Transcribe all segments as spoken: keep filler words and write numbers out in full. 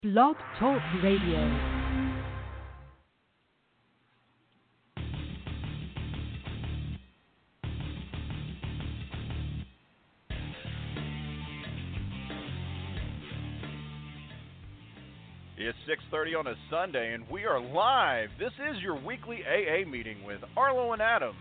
Blog Talk Radio. It's six thirty on a Sunday, and we are live. This is your weekly A A meeting with Arlo and Adam.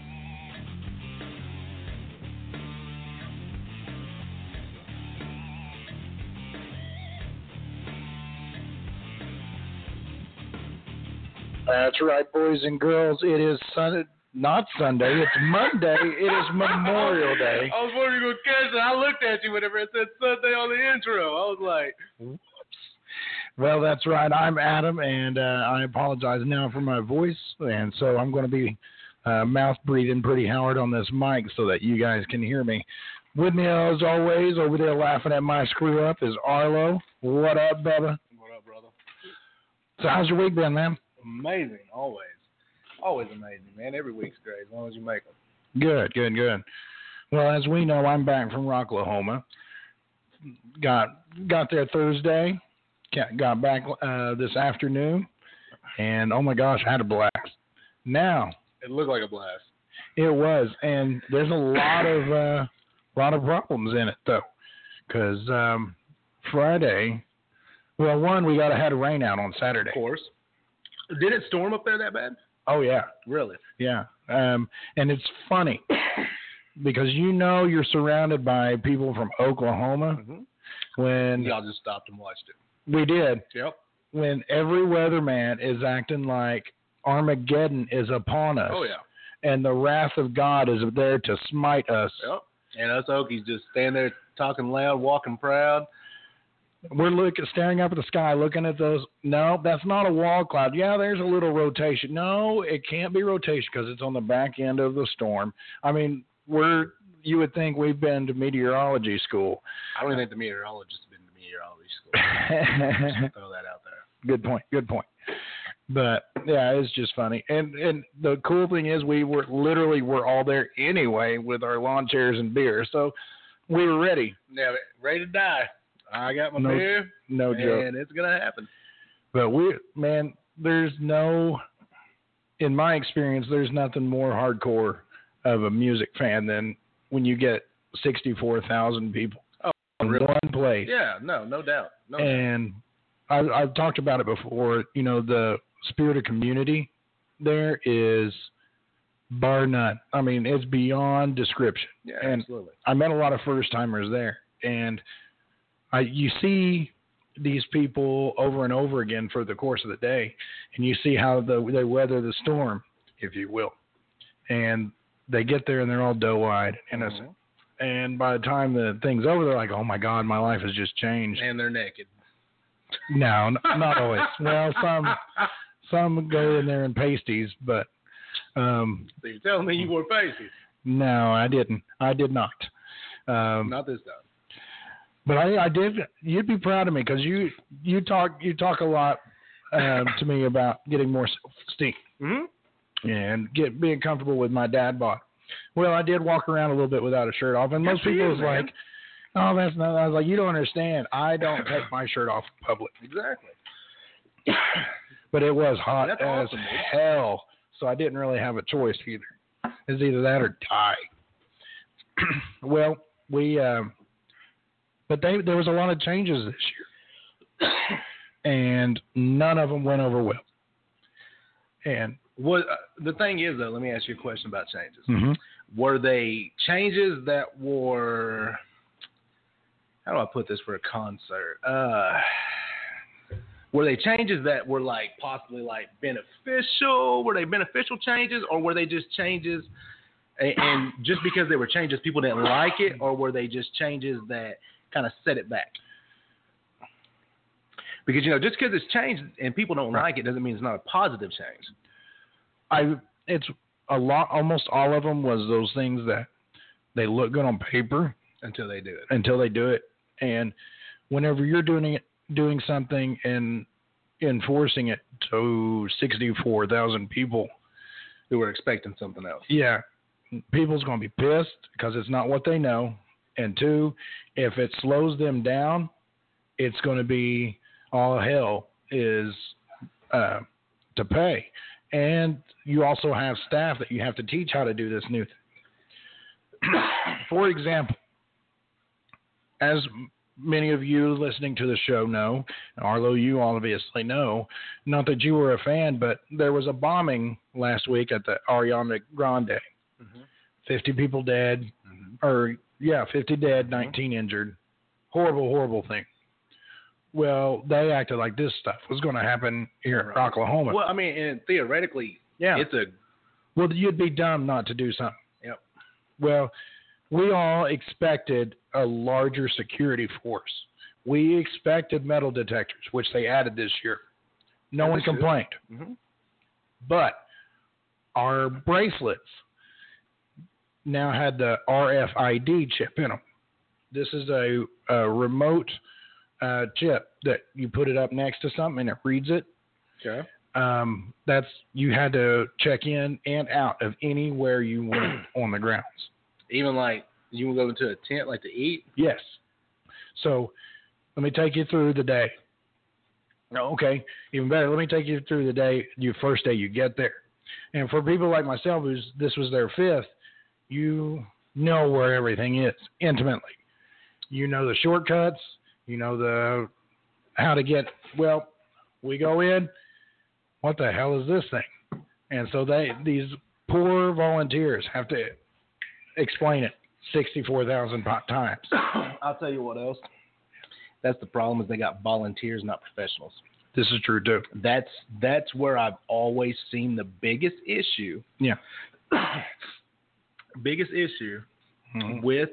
That's right, boys and girls. It is Sunday, not Sunday. It's Monday. It is Memorial Day. I was wondering you were going to catch it. I looked at you whenever it said Sunday on the intro. I was like, whoops. Well, that's right. I'm Adam, and uh, I apologize now for my voice. And so I'm going to be uh, mouth breathing pretty hard on this mic so that you guys can hear me. With me, as always, over there laughing at my screw up is Arlo. What up, Bubba? What up, brother? So how's your week been, man? Amazing, always. Always amazing, man. Every week's great as long as you make them. Good, good, good. Well, as we know, I'm back from Rocklahoma. Got got there Thursday. Got back uh, this afternoon. And, oh, my gosh, I had a blast. Now. It looked like a blast. It was. And there's a lot of uh, lot of problems in it, though. Because um, Friday, well, one, we got a had a rain out on Saturday. Of course. Did it storm up there that bad? Oh, yeah. Really? Yeah. Um, and it's funny because you know you're surrounded by people from Oklahoma. Mm-hmm. When y'all just stopped and watched it. We did. Yep. When every weatherman is acting like Armageddon is upon us. Oh, yeah. And the wrath of God is there to smite us. Yep. And us Okies just stand there talking loud, walking proud. We're looking, staring up at the sky, looking at those. No, that's not a wall cloud. Yeah, there's a little rotation. No, it can't be rotation because it's on the back end of the storm. I mean, we're. You would think we've been to meteorology school. I don't even think the meteorologists have been to meteorology school. Just throw that out there. Good point. Good point. But yeah, it's just funny. And and the cool thing is, we were literally were all there anyway with our lawn chairs and beer, so we were ready. Yeah, ready to die. I got my no, beer, no joke, and it's gonna happen. But we, man, there's no, in my experience, there's nothing more hardcore of a music fan than when you get sixty-four thousand people oh, in really? one place. Yeah, no, no doubt. No and doubt. I, I've talked about it before. You know, the spirit of community there is bar none. I mean, it's beyond description. Yeah, and absolutely. I met a lot of first timers there, and I, you see these people over and over again for the course of the day, and you see how the, they weather the storm, if you will. And they get there, and they're all doe-eyed, innocent. Mm-hmm. And by the time the thing's over, they're like, oh, my God, my life has just changed. And they're naked. No, n- not always. Well, some some go in there in pasties, but... Um, so you're telling me you wore pasties? No, I didn't. I did not. Um, not this time. But I, I did. You'd be proud of me because you you talk you talk a lot um, to me about getting more self-esteem mm-hmm. and get being comfortable with my dad bod. Well, I did walk around a little bit without a shirt off, and most Good people you, was man. like, "Oh, that's not." I was like, "You don't understand. I don't take my shirt off in public." Exactly. But it was hot that's as awesome, hell, so I didn't really have a choice either. It's either that or die. Well, we. Um, But they, there was a lot of changes this year, and none of them went over well. And what uh, the thing is, though, let me ask you a question about changes. Mm-hmm. Were they changes that were, how do I put this for a concert? Uh, were they changes that were like possibly like beneficial? Were they beneficial changes, or were they just changes, and, and just because they were changes, people didn't like it, or were they just changes that kind of set it back? Because, you know, just because it's changed and people don't right. like it doesn't mean it's not a positive change. I it's a lot. Almost all of them was those things that they look good on paper until they do it. Until they do it, and whenever you're doing it, doing something and enforcing it to sixty-four thousand people who were expecting something else. Yeah, people's going to be pissed because it's not what they know. And two, if it slows them down, it's going to be all hell is uh, to pay. And you also have staff that you have to teach how to do this new thing. For example, as many of you listening to the show know, Arlo, you obviously know, not that you were a fan, but there was a bombing last week at the Ariana Grande. Mm-hmm. fifty people dead, mm-hmm. or yeah, fifty dead, nineteen mm-hmm. injured. Horrible, horrible thing. Well, they acted like this stuff was going to happen here in right. Oklahoma. Well, I mean, and theoretically, yeah, it's a. Well, you'd be dumb not to do something. Yep. Well, we all expected a larger security force. We expected metal detectors, which they added this year. No yeah, one complained. Mm-hmm. But our bracelets now had the R F I D chip in them. This is a, a remote uh, chip that you put it up next to something and it reads it. Okay. Um, that's you had to check in and out of anywhere you went on the grounds. Even like you would go into a tent like to eat? Yes. So let me take you through the day. Okay, even better, let me take you through the day, your first day you get there. And for people like myself, who's this was their fifth, you know where everything is intimately. You know the shortcuts. You know the how to get. Well, we go in. What the hell is this thing? And so they these poor volunteers have to explain it sixty-four thousand times. I'll tell you what else. That's the problem is they got volunteers, not professionals. This is true too. That's that's where I've always seen the biggest issue. Yeah. biggest issue mm-hmm. with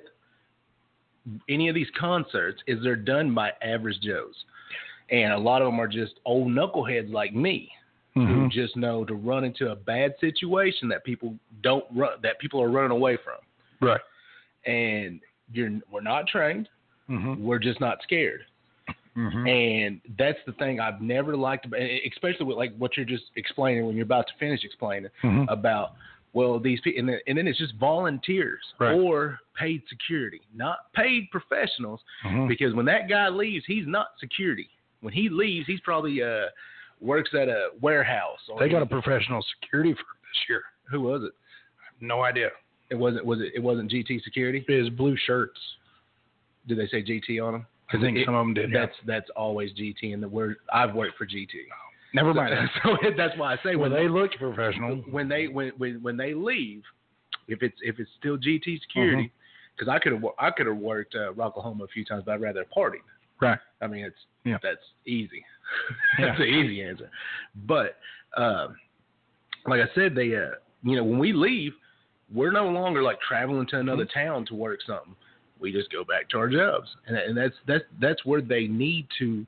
any of these concerts is they're done by average Joes. And a lot of them are just old knuckleheads like me mm-hmm. who just know to run into a bad situation that people don't run, that people are running away from. Right. And you're we're not trained. Mm-hmm. We're just not scared. Mm-hmm. And that's the thing I've never liked about, especially with like what you're just explaining when you're about to finish explaining mm-hmm. about, well, these people, and then, and then it's just volunteers right. or paid security, not paid professionals, mm-hmm. because when that guy leaves, he's not security. When he leaves, he's probably uh, works at a warehouse. Or they got a professional security firm this year. Who was it? I have no idea. It wasn't. Was it? It wasn't G T Security. It was blue shirts. Did they say G T on them? I think it, some of them did. That's yeah. that's always G T, and the word I've worked for G T. Never mind. So, so that's why I say well, when they look professional. When they when when, when they leave, if it's if it's still G T security, because mm-hmm. I could have I could have worked uh, Rocklahoma a few times, but I'd rather party. Right. I mean, it's yeah. that's easy. That's yeah. an easy answer. But um, like I said, they uh, you know when we leave, we're no longer like traveling to another mm-hmm. town to work something. We just go back to our jobs, and, and that's that's that's where they need to.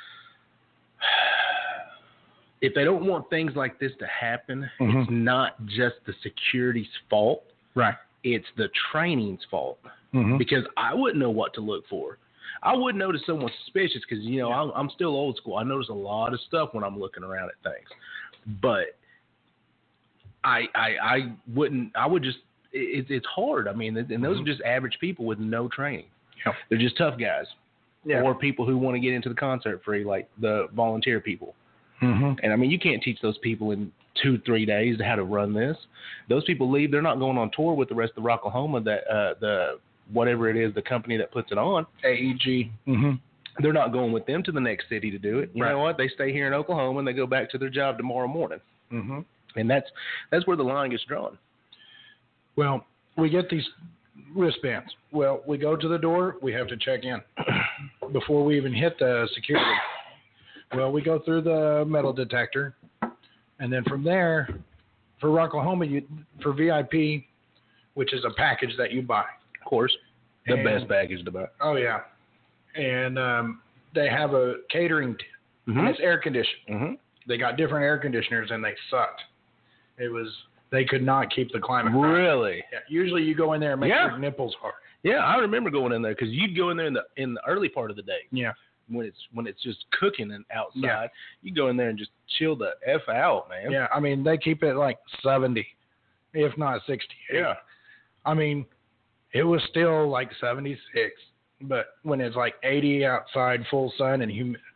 If they don't want things like this to happen, mm-hmm. it's not just the security's fault. Right. It's the training's fault mm-hmm. because I wouldn't know what to look for. I wouldn't notice someone suspicious because you know I'm, I'm still old school. I notice a lot of stuff when I'm looking around at things, but I I, I wouldn't. I would just. It, it's hard. I mean, and those mm-hmm. are just average people with no training. Yeah. They're just tough guys, yeah. or people who want to get into the concert free, like the volunteer people. Mm-hmm. And I mean, you can't teach those people in two, three days how to run this. Those people leave. They're not going on tour with the rest of Rocklahoma. That uh, the whatever it is, the company that puts it on, A E G. Mm-hmm. They're not going with them to the next city to do it. You right. know what? They stay here in Oklahoma and they go back to their job tomorrow morning. Mm-hmm. And that's that's where the line gets drawn. Well, we get these wristbands. Well, we go to the door. We have to check in before we even hit the security. Well, we go through the metal detector, and then from there, for Rocklahoma, you for V I P, which is a package that you buy. Of course, the and, best package to buy. Oh yeah, and um, they have a catering tent, mm-hmm. and it's air conditioned. Mm-hmm. They got different air conditioners, and they sucked. It was. They could not keep the climate. Really? Yeah. Usually you go in there and make yeah. your nipples hard. Yeah, I remember going in there because you'd go in there in the in the early part of the day. Yeah. When it's when it's just cooking and outside, yeah. you go in there and just chill the F out, man. Yeah, I mean they keep it like seventy, if not sixty-eight. Yeah. I mean, it was still like seventy-six, but when it's like eighty outside, full sun and hum-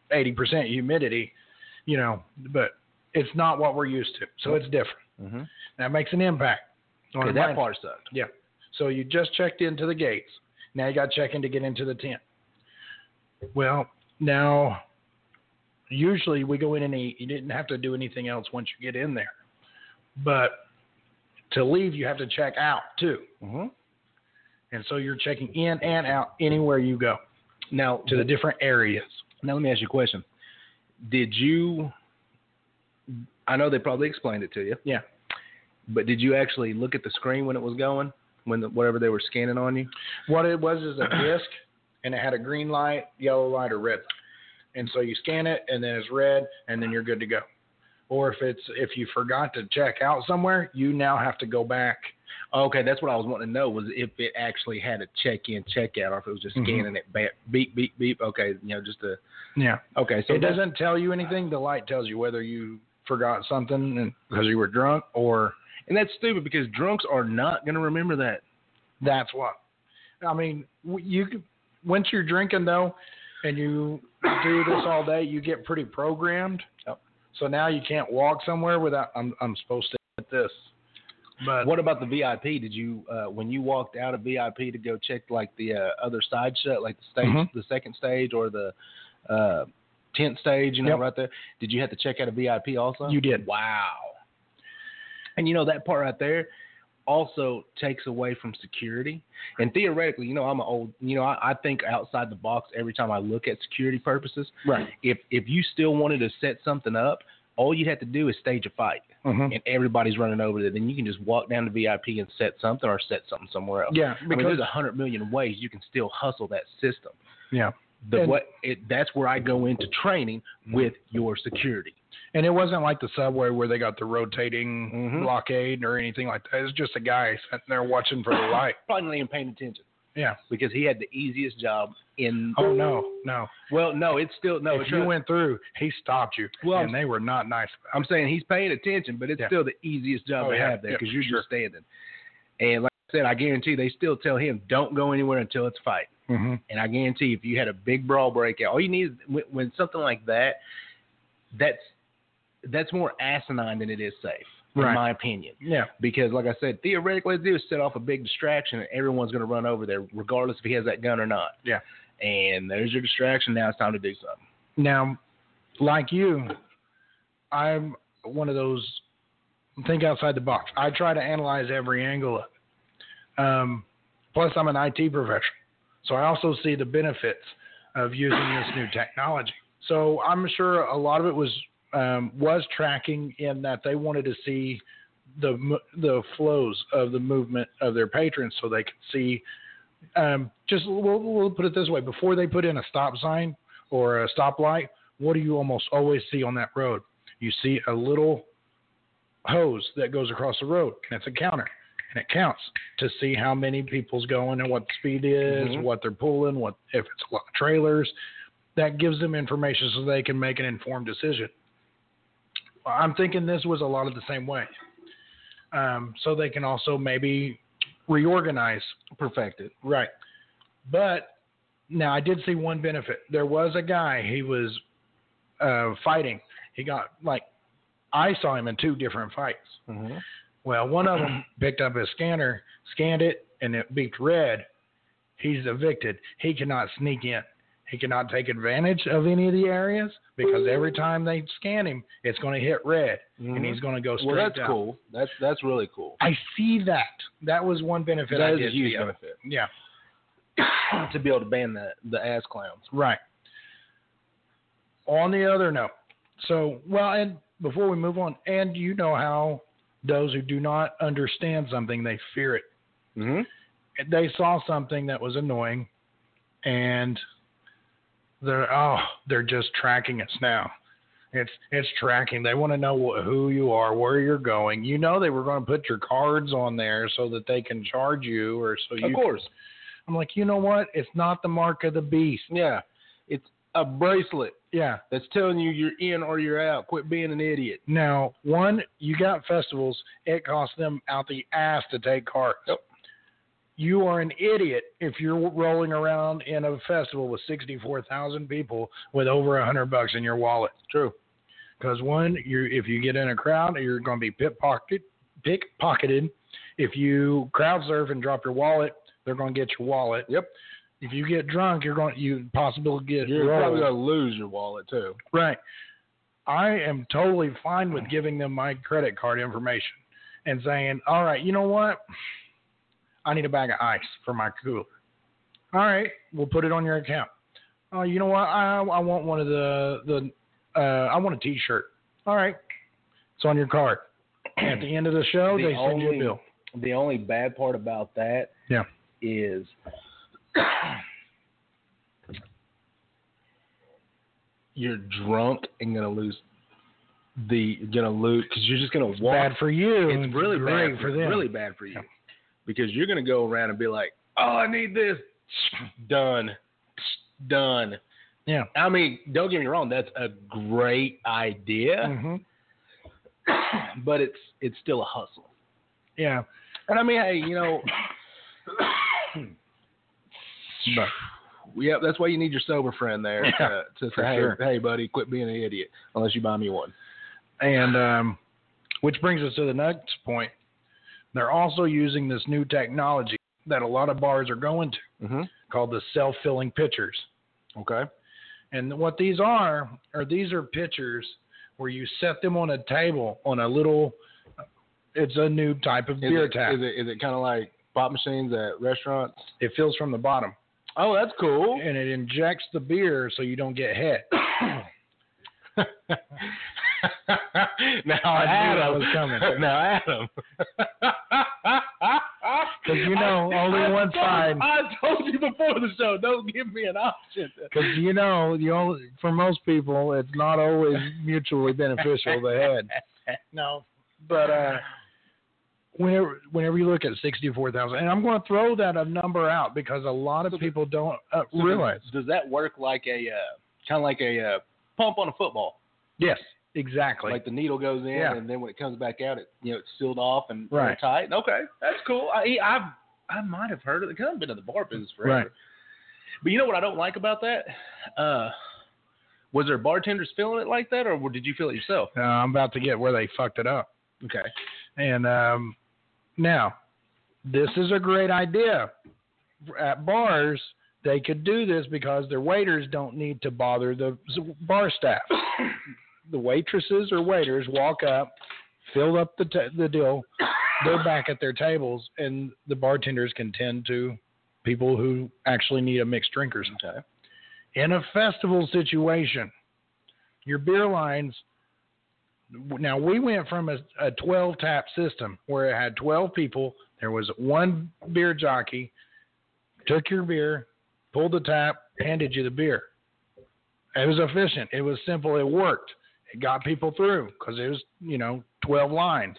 eighty percent humidity, you know, but it's not what we're used to. So it's different. Mm-hmm. That makes an impact. Okay, that part sucked. Yeah. So you just checked into the gates. Now you got to check in to get into the tent. Well, now, usually we go in and eat. You didn't have to do anything else once you get in there. But to leave, you have to check out, too. Mm-hmm. And so you're checking in and out anywhere you go. Now, to the different areas. Now, let me ask you a question. Did you, I know they probably explained it to you. Yeah. But did you actually look at the screen when it was going, when the, whatever they were scanning on you? What it was is a disc, and it had a green light, yellow light, or red light. And so you scan it, and then it's red, and then you're good to go. Or if it's if you forgot to check out somewhere, you now have to go back. Okay, that's what I was wanting to know, was if it actually had a check-in, check-out, or if it was just Mm-hmm. scanning it, beep, beep, beep. Okay, you know, just a... Yeah. Okay, so it doesn't tell you anything. The light tells you whether you forgot something and, because you were drunk or... And that's stupid because drunks are not going to remember that. That's what. I mean, you could, once you're drinking, though, and you do this all day, you get pretty programmed. Yep. So now you can't walk somewhere without, I'm I'm supposed to hit this. But what about the V I P? Did you, uh, when you walked out of V I P to go check like the uh, other side shut, like the stage, Mm-hmm. the second stage or the uh, tenth stage, you know, Yep. right there, did you have to check out a V I P also? You did. Wow. And you know, that part right there also takes away from security. And theoretically, you know, I'm an old, you know, I, I think outside the box every time I look at security purposes. Right. If if you still wanted to set something up, all you have to do is stage a fight. Mm-hmm. And everybody's running over there. Then you can just walk down to V I P and set something or set something somewhere else. Yeah, I mean, because there's a hundred million ways you can still hustle that system. yeah. The And- what it, that's where I go into training with your security. And it wasn't like the subway where they got the rotating Mhm. blockade or anything like that. It was just a guy sitting there watching for the light. Probably not even paying attention Yeah. because he had the easiest job in. Oh, no, no. Well, no, it's still no. if It's you not- went through, he stopped you, Well, and they were not nice about I'm saying he's paying attention, but it's Yeah. still the easiest job Oh, to yeah. have there Yeah, because you're sure. just standing. And like I said, I guarantee they still tell him don't go anywhere until it's a fight. it. Mm-hmm. And I guarantee if you had a big brawl breakout, all you need is when, when something like that, that's that's more asinine than it is safe, in Right. my opinion. Yeah. Because, like I said, theoretically, it's do is set off a big distraction, and everyone's going to run over there, regardless if he has that gun or not. Yeah. And there's your distraction. Now it's time to do something. Now, like you, I'm one of those think outside the box. I try to analyze every angle of it. Um, plus, I'm an I T professional, so I also see the benefits of using this new technology. So I'm sure a lot of it was um, was tracking in that they wanted to see the mo- the flows of the movement of their patrons, so they could see. Um, just we'll, we'll put it this way: before they put in a stop sign or a stoplight, what do you almost always see on that road? You see a little hose that goes across the road, and it's a counter, and it counts to see how many people's going and what the speed is, Mhm. what they're pulling, what if it's a lot of trailers. That gives them information so they can make an informed decision. I'm thinking this was a lot of the same way. Um, so they can also maybe reorganize. Perfect it. Right. But now I did see one benefit. There was a guy, he was uh, fighting. He got, like, I saw him in two different fights. Mm-hmm. Well, one of them picked up his scanner, scanned it, and it beeped red. He's evicted. He cannot sneak in. He cannot take advantage of any of the areas because every time they scan him, it's going to hit red, and he's going to go straight Well, that's down. cool. That's that's really cool. I see that. That was one benefit I That is did a huge see of it. benefit Yeah, to be able to ban the the ass clowns. right. On the other note, so, well, and before we move on, and you know how those who do not understand something, they fear it. Mm-hmm. They saw something that was annoying, and they're oh, they're just tracking us now. It's it's tracking. They want to know wh- who you are, where you're going. You know they were going to put your cards on there so that they can charge you, or so you. Of course. I'm like, you know what? It's not the mark of the beast. Yeah. It's a bracelet Yeah. that's telling you you're in or you're out. Quit being an idiot. Now, one, you got festivals. It costs them out the ass to take cards. Yep. you are an idiot if you're rolling around in a festival with sixty-four thousand people with over a hundred bucks in your wallet. True. Because one, you if you get in a crowd, you're going to be pickpocket, pickpocketed. If you crowd surf and drop your wallet, they're going to get your wallet. Yep. If you get drunk, you're going you possibly get You're rolled. probably going to lose your wallet too. Right. I am totally fine with giving them my credit card information and saying, all right, you know what? I need a bag of ice for my cooler. All right, we'll put it on your account. Oh, you know what? I I want one of the the uh, I want a T-shirt. All right, it's on your card. At the end of the show, The they send you a only- bill. The only bad part about that Yeah. is you're drunk and gonna lose the gonna lose because you're just gonna walk. Bad for you. It's really great bad for them. Really bad for you Yeah. because you're gonna go around and be like, "Oh, I need this." Done. Done. Yeah. I mean, don't get me wrong. That's a great idea, Mm-hmm. but it's it's still a hustle. Yeah. And I mean, hey, you know, But, yeah, that's why you need your sober friend there to, to for say, hey, sure. hey, buddy, quit being an idiot, unless you buy me one. and um, which brings us to the next point. They're also using this new technology that a lot of bars are going to, Mm-hmm. called the self-filling pitchers. Okay. And what these are, are these are pitchers where you set them on a table on a little, it's a new type of Is beer it, tap. Is it is it kind of like pop machines at restaurants? It fills from the bottom. Oh, that's cool. And it injects the beer so you don't get hit. now, I knew Adam, that was coming. Now, Adam. Because you know, only I one told, side. I told you before the show, don't give me an option. Because you know, you only, for most people, it's not always mutually beneficial. The head. No, but uh, whenever whenever you look at sixty-four thousand, and I'm going to throw that a number out because a lot of people don't uh, So realize. Does, does that work like a uh, kind of like a uh, pump on a football? Yes, exactly. Like the needle goes in, Yeah. and then when it comes back out, it you know it's sealed off and Right. tight. Okay, that's cool. I I've I might have heard of it. Cause I've been in the bar business forever. Right. But you know what I don't like about that? Uh, was there bartenders feeling it like that, or did you feel it yourself? uh, I'm about to get where they fucked it up. Okay. And um, now, this is a great idea. At bars, they could do this because their waiters don't need to bother the bar staff. The waitresses or waiters walk up, fill up the t- the deal, they're back at their tables, and the bartenders can tend to people who actually need a mixed drinkers. Okay. In a festival situation, your beer lines. Now, we went from a, a twelve tap system where it had twelve people. There was one beer jockey, took your beer, pulled the tap, handed you the beer. It was efficient. It was simple. It worked. It got people through because it was, you know, twelve lines.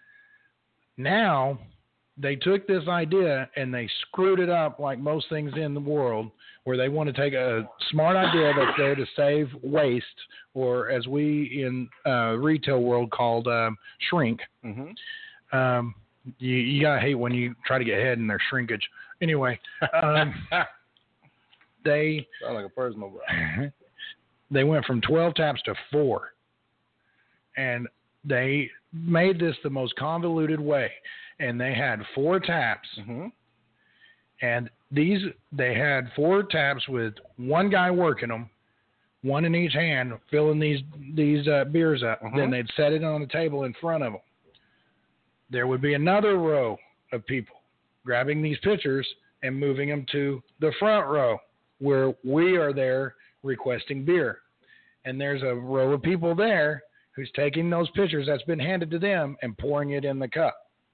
Now, they took this idea and they screwed it up like most things in the world, where they want to take a smart idea that's there to save waste, or as we in uh, retail world called um, shrink. Mm-hmm. Um, you, you gotta hate when you try to get ahead in their shrinkage. Anyway, um, they Sound like a personal bro. they went from twelve taps to four, and they made this the most convoluted way. And they had four taps, Mm-hmm. and these they had four taps with one guy working them, one in each hand, filling these these uh, beers up. Mhm. Then they'd set it on the table in front of them. There would be another row of people grabbing these pitchers and moving them to the front row where we are there requesting beer. And there's a row of people there who's taking those pitchers that's been handed to them and pouring it in the cup.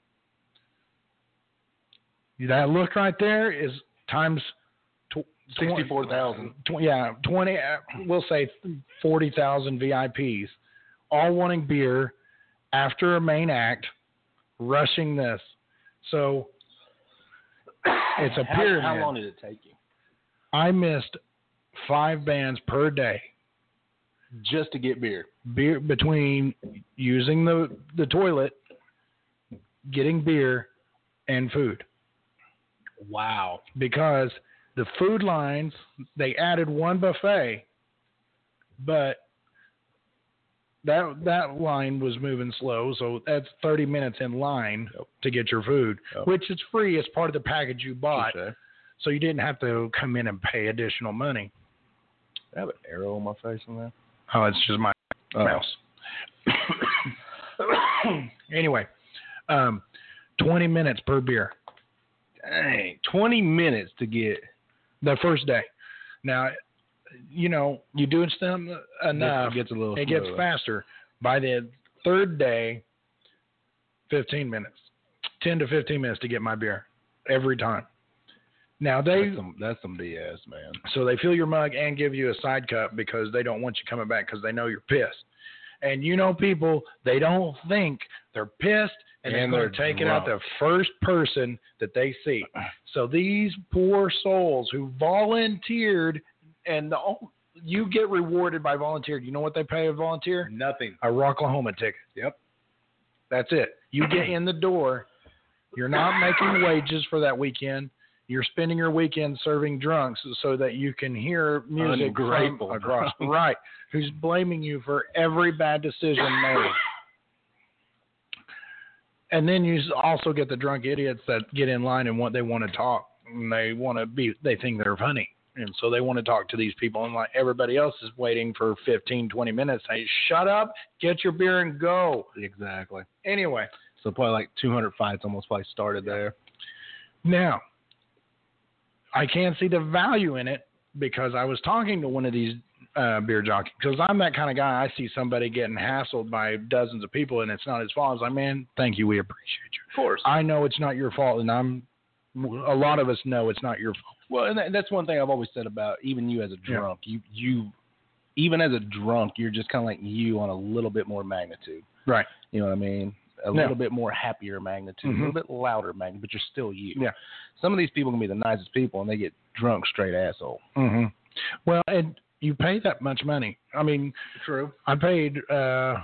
That look right there is times tw- sixty-four thousand. Tw- yeah, twenty. Uh, we'll say forty thousand V I Ps, all wanting beer after a main act, rushing this. So it's a How- pyramid. How, long did it take you? I missed five bands per day. Just to get beer. Beer between using the the toilet, getting beer, and food. Wow. Because the food lines, they added one buffet, but that that line was moving slow, so that's thirty minutes in line Yep. to get your food, Yep. which is free as part of the package you bought, Touché. so you didn't have to come in and pay additional money. I have an arrow on my face on that. Oh, it's just my Oh. mouse. Anyway, um, twenty minutes per beer. Dang, twenty minutes to get The first day. Now, you know, you do something enough, It gets a little it gets smoother. faster. By the third day, fifteen minutes. ten to fifteen minutes to get my beer every time. Now, they That's some, that's some B S, man. so they fill your mug and give you a side cup because they don't want you coming back because they know you're pissed. And you know people, they don't think they're pissed and, And they're they're going to take it out the drunk. first person that they see. So these poor souls who volunteered, and the, you get rewarded by volunteer. You know what they pay a volunteer? Nothing. A Rocklahoma ticket. Yep. That's it. You get in the door. You're not making wages for that weekend. You're spending your weekend serving drunks so that you can hear music Ungrateful from across. drunk. Right. Who's blaming you for every bad decision made. And then you also get the drunk idiots that get in line and want they want to talk. And they want to be, they think they're funny. And so they want to talk to these people. And like everybody else is waiting for fifteen, twenty minutes. Say, shut up, get your beer and go. Exactly. Anyway. So probably like two hundred fights almost probably started there. Now, I can't see the value in it because I was talking to one of these uh, beer jockeys because I'm that kind of guy. I see somebody getting hassled by dozens of people and it's not his fault. I was like, man, thank you. We appreciate you. Of course. I know it's not your fault, and I'm. A lot of us know it's not your fault. Well, and that, that's one thing I've always said about even you as a Yeah. drunk. You you even as a drunk, you're just kind of like you on a little bit more magnitude. Right. You know what I mean? A Yeah. little bit more happier magnitude, Mhm. a little bit louder magnitude, but you're still you. Yeah. Some of these people can be the nicest people, and they get drunk straight asshole. Mm-hmm. Well, and you pay that much money. I mean, True. I paid. Uh,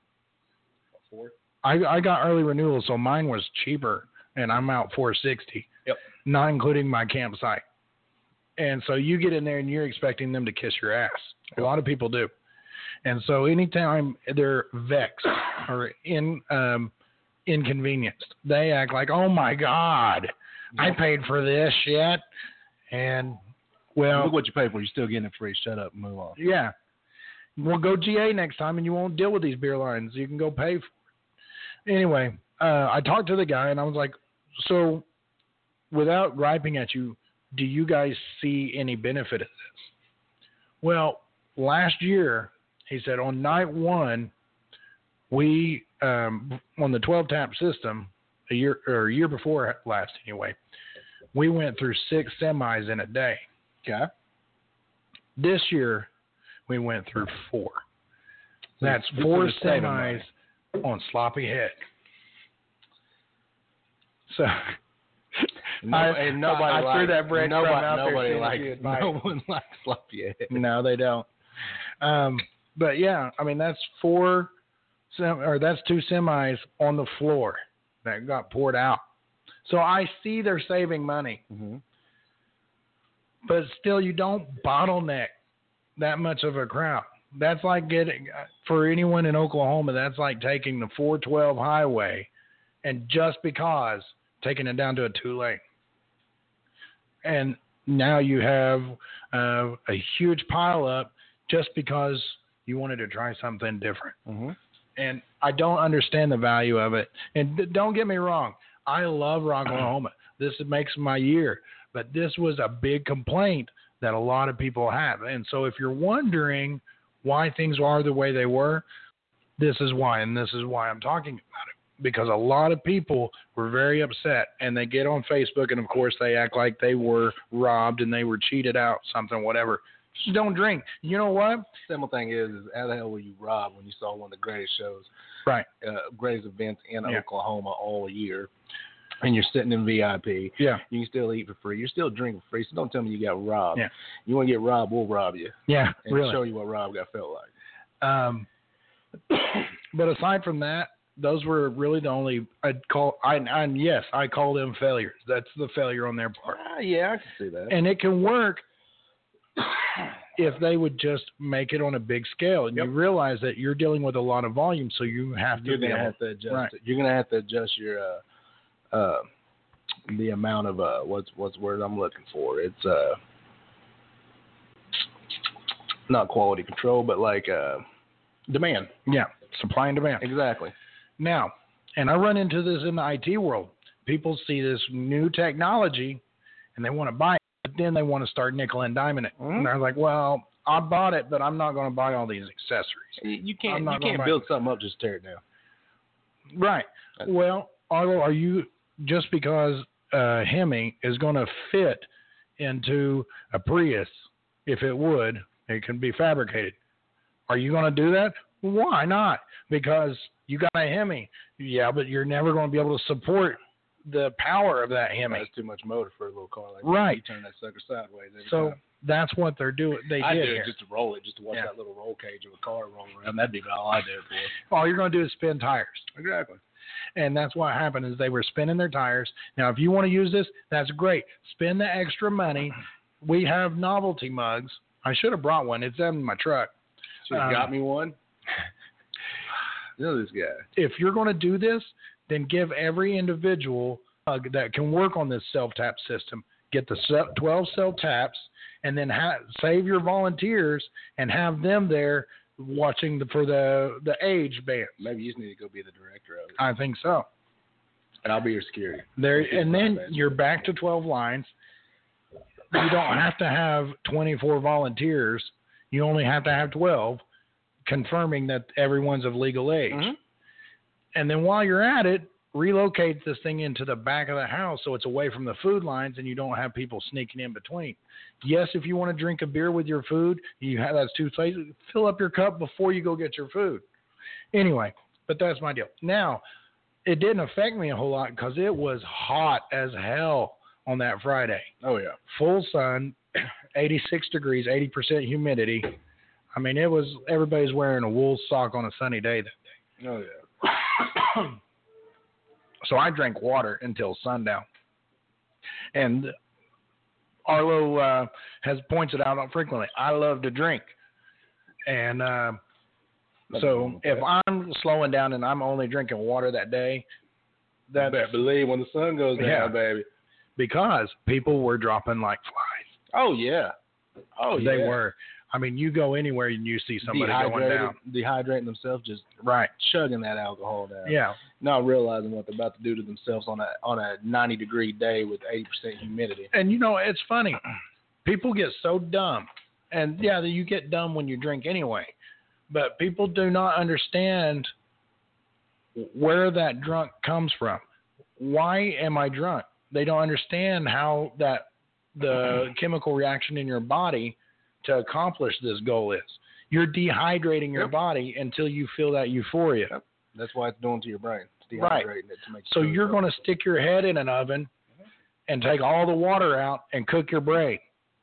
Four. I I got early renewal, so mine was cheaper, and I'm out four sixty. Yep. Not including my campsite. And so you get in there and you're expecting them to kiss your ass. A lot of people do. And so anytime they're vexed or in um, inconvenienced, they act like, "Oh my God, I paid for this shit." And well, Look what you pay for. You're still getting it free. Shut up and move on. yeah. Well, go G A next time and you won't deal with these beer lines. You can go pay for it. Anyway, uh, I talked to the guy and I was like, so without griping at you, do you guys see any benefit of this? Well, last year, he said on night one, we, um, on the twelve tap system, a year or a year before last anyway, we went through six semis in a day. Okay. This year, we went through four. That's This four is saving semis on sloppy head. So No, I- and nobody I- I likes, threw that breadcrumb nobody, out there nobody as soon as likes, you had bite. no one likes sloppy head. no, they don't. Um, but yeah, I mean that's four, sem- or that's two semis on the floor that got poured out. So I see they're saving money, Mm-hmm. but still, you don't bottleneck that much of a crowd. That's like getting, for anyone in Oklahoma, that's like taking the four twelve highway and just because taking it down to a two lane. And now you have uh, a huge pile up just because you wanted to try something different. Mm-hmm. And I don't understand the value of it. And d- don't get me wrong, I love Rocklahoma. This makes my year. But this was a big complaint that a lot of people have. And so if you're wondering why things are the way they were, this is why. And this is why I'm talking about it. Because a lot of people were very upset, and they get on Facebook, and, of course, they act like they were robbed and they were cheated out, something, whatever. Just don't drink. You know what? Simple thing is, is how the hell were you robbed when you saw one of the greatest shows, Right. uh, greatest events in Yeah. Oklahoma all year, and you're sitting in V I P. Yeah. You can still eat for free. You're still drinking for free, so don't tell me you got robbed. Yeah. You want to get robbed, we'll rob you Yeah, and really. show you what robbed got felt like. Um, but aside from that, those were really the only I'd call. I and yes, I call them failures. That's the failure on their part. Uh, yeah, I can see that. And it can work if they would just make it on a big scale, and Yep. you realize that you're dealing with a lot of volume, so you have to You're be gonna able, have to adjust. right. It. You're gonna have to adjust your uh, uh, the amount of uh, what's what's the word I'm looking for? It's uh, not quality control, but like uh, demand. Yeah, supply and demand. Exactly. Now, and I run into this in the I T world. People see this new technology, and they want to buy it, but then they want to start nickel and diming it. Mhm. And they're like, "Well, I bought it, but I'm not going to buy all these accessories." You I'm can't not you gonna can't buy build it. something up just tear it down. Right. Well, Arlo, are you just because uh, Hemi is going to fit into a Prius, if it would, it can be fabricated. Are you going to do that? Why not? Because you got a Hemi. Yeah, but you're never going to be able to support the power of that Hemi. That's too much motor for a little car like Right. that. You turn that sucker sideways every So time. that's what they're doing. They I did do here. it just to roll it, just to watch Yeah. that little roll cage of a car roll around. That'd be about all I do it for. All you're going to do is spin tires. Exactly. And that's what happened is they were spinning their tires. Now, if you want to use this, that's great. Spend the extra money. We have novelty mugs. I should have brought one. It's in my truck. Should have Um, got me one. You know this guy. If you're going to do this, then give every individual mug that can work on this self-tap system. Get the se- twelve self-taps, and then ha- save your volunteers and have them there watching the, for the, the age bands. Maybe you just need to go be the director of it. I think so. And I'll be your security. There, Keep and my then best. you're back to twelve lines. You don't have to have twenty-four volunteers. You only have to have twelve, confirming that everyone's of legal age. Mhm. And then while you're at it, relocate this thing into the back of the house so it's away from the food lines and you don't have people sneaking in between. Yes, if you want to drink a beer with your food, you have that's two places. Fill up your cup before you go get your food. Anyway, but that's my deal. Now, it didn't affect me a whole lot because it was hot as hell on that Friday. Oh, yeah. Full sun, eighty-six degrees, eighty percent humidity. I mean, it was everybody's wearing a wool sock on a sunny day that day. Oh, yeah. So I drank water until sundown. And Arlo uh, has points it out frequently. I love to drink. And uh, so if I'm slowing down and I'm only drinking water that day, that's Better believe when the sun goes down, Yeah. baby. because people were dropping like flies. Oh, yeah. Oh, yeah. They were. I mean, you go anywhere and you see somebody going Dehydrated, down. dehydrating themselves, just Right. chugging that alcohol down. Yeah. Not realizing what they're about to do to themselves on a on a ninety degree day with eighty percent humidity. And you know, it's funny. People get so dumb. And yeah, you get dumb when you drink anyway. But people do not understand where that drunk comes from. Why am I drunk? They don't understand how that the chemical reaction in your body to accomplish this goal is. You're dehydrating your Yep. body until you feel that euphoria. Yep. That's why it's doing to your brain. It's dehydrating Right. it to make So you're going to stick your head in an oven and take all the water out and cook your brain.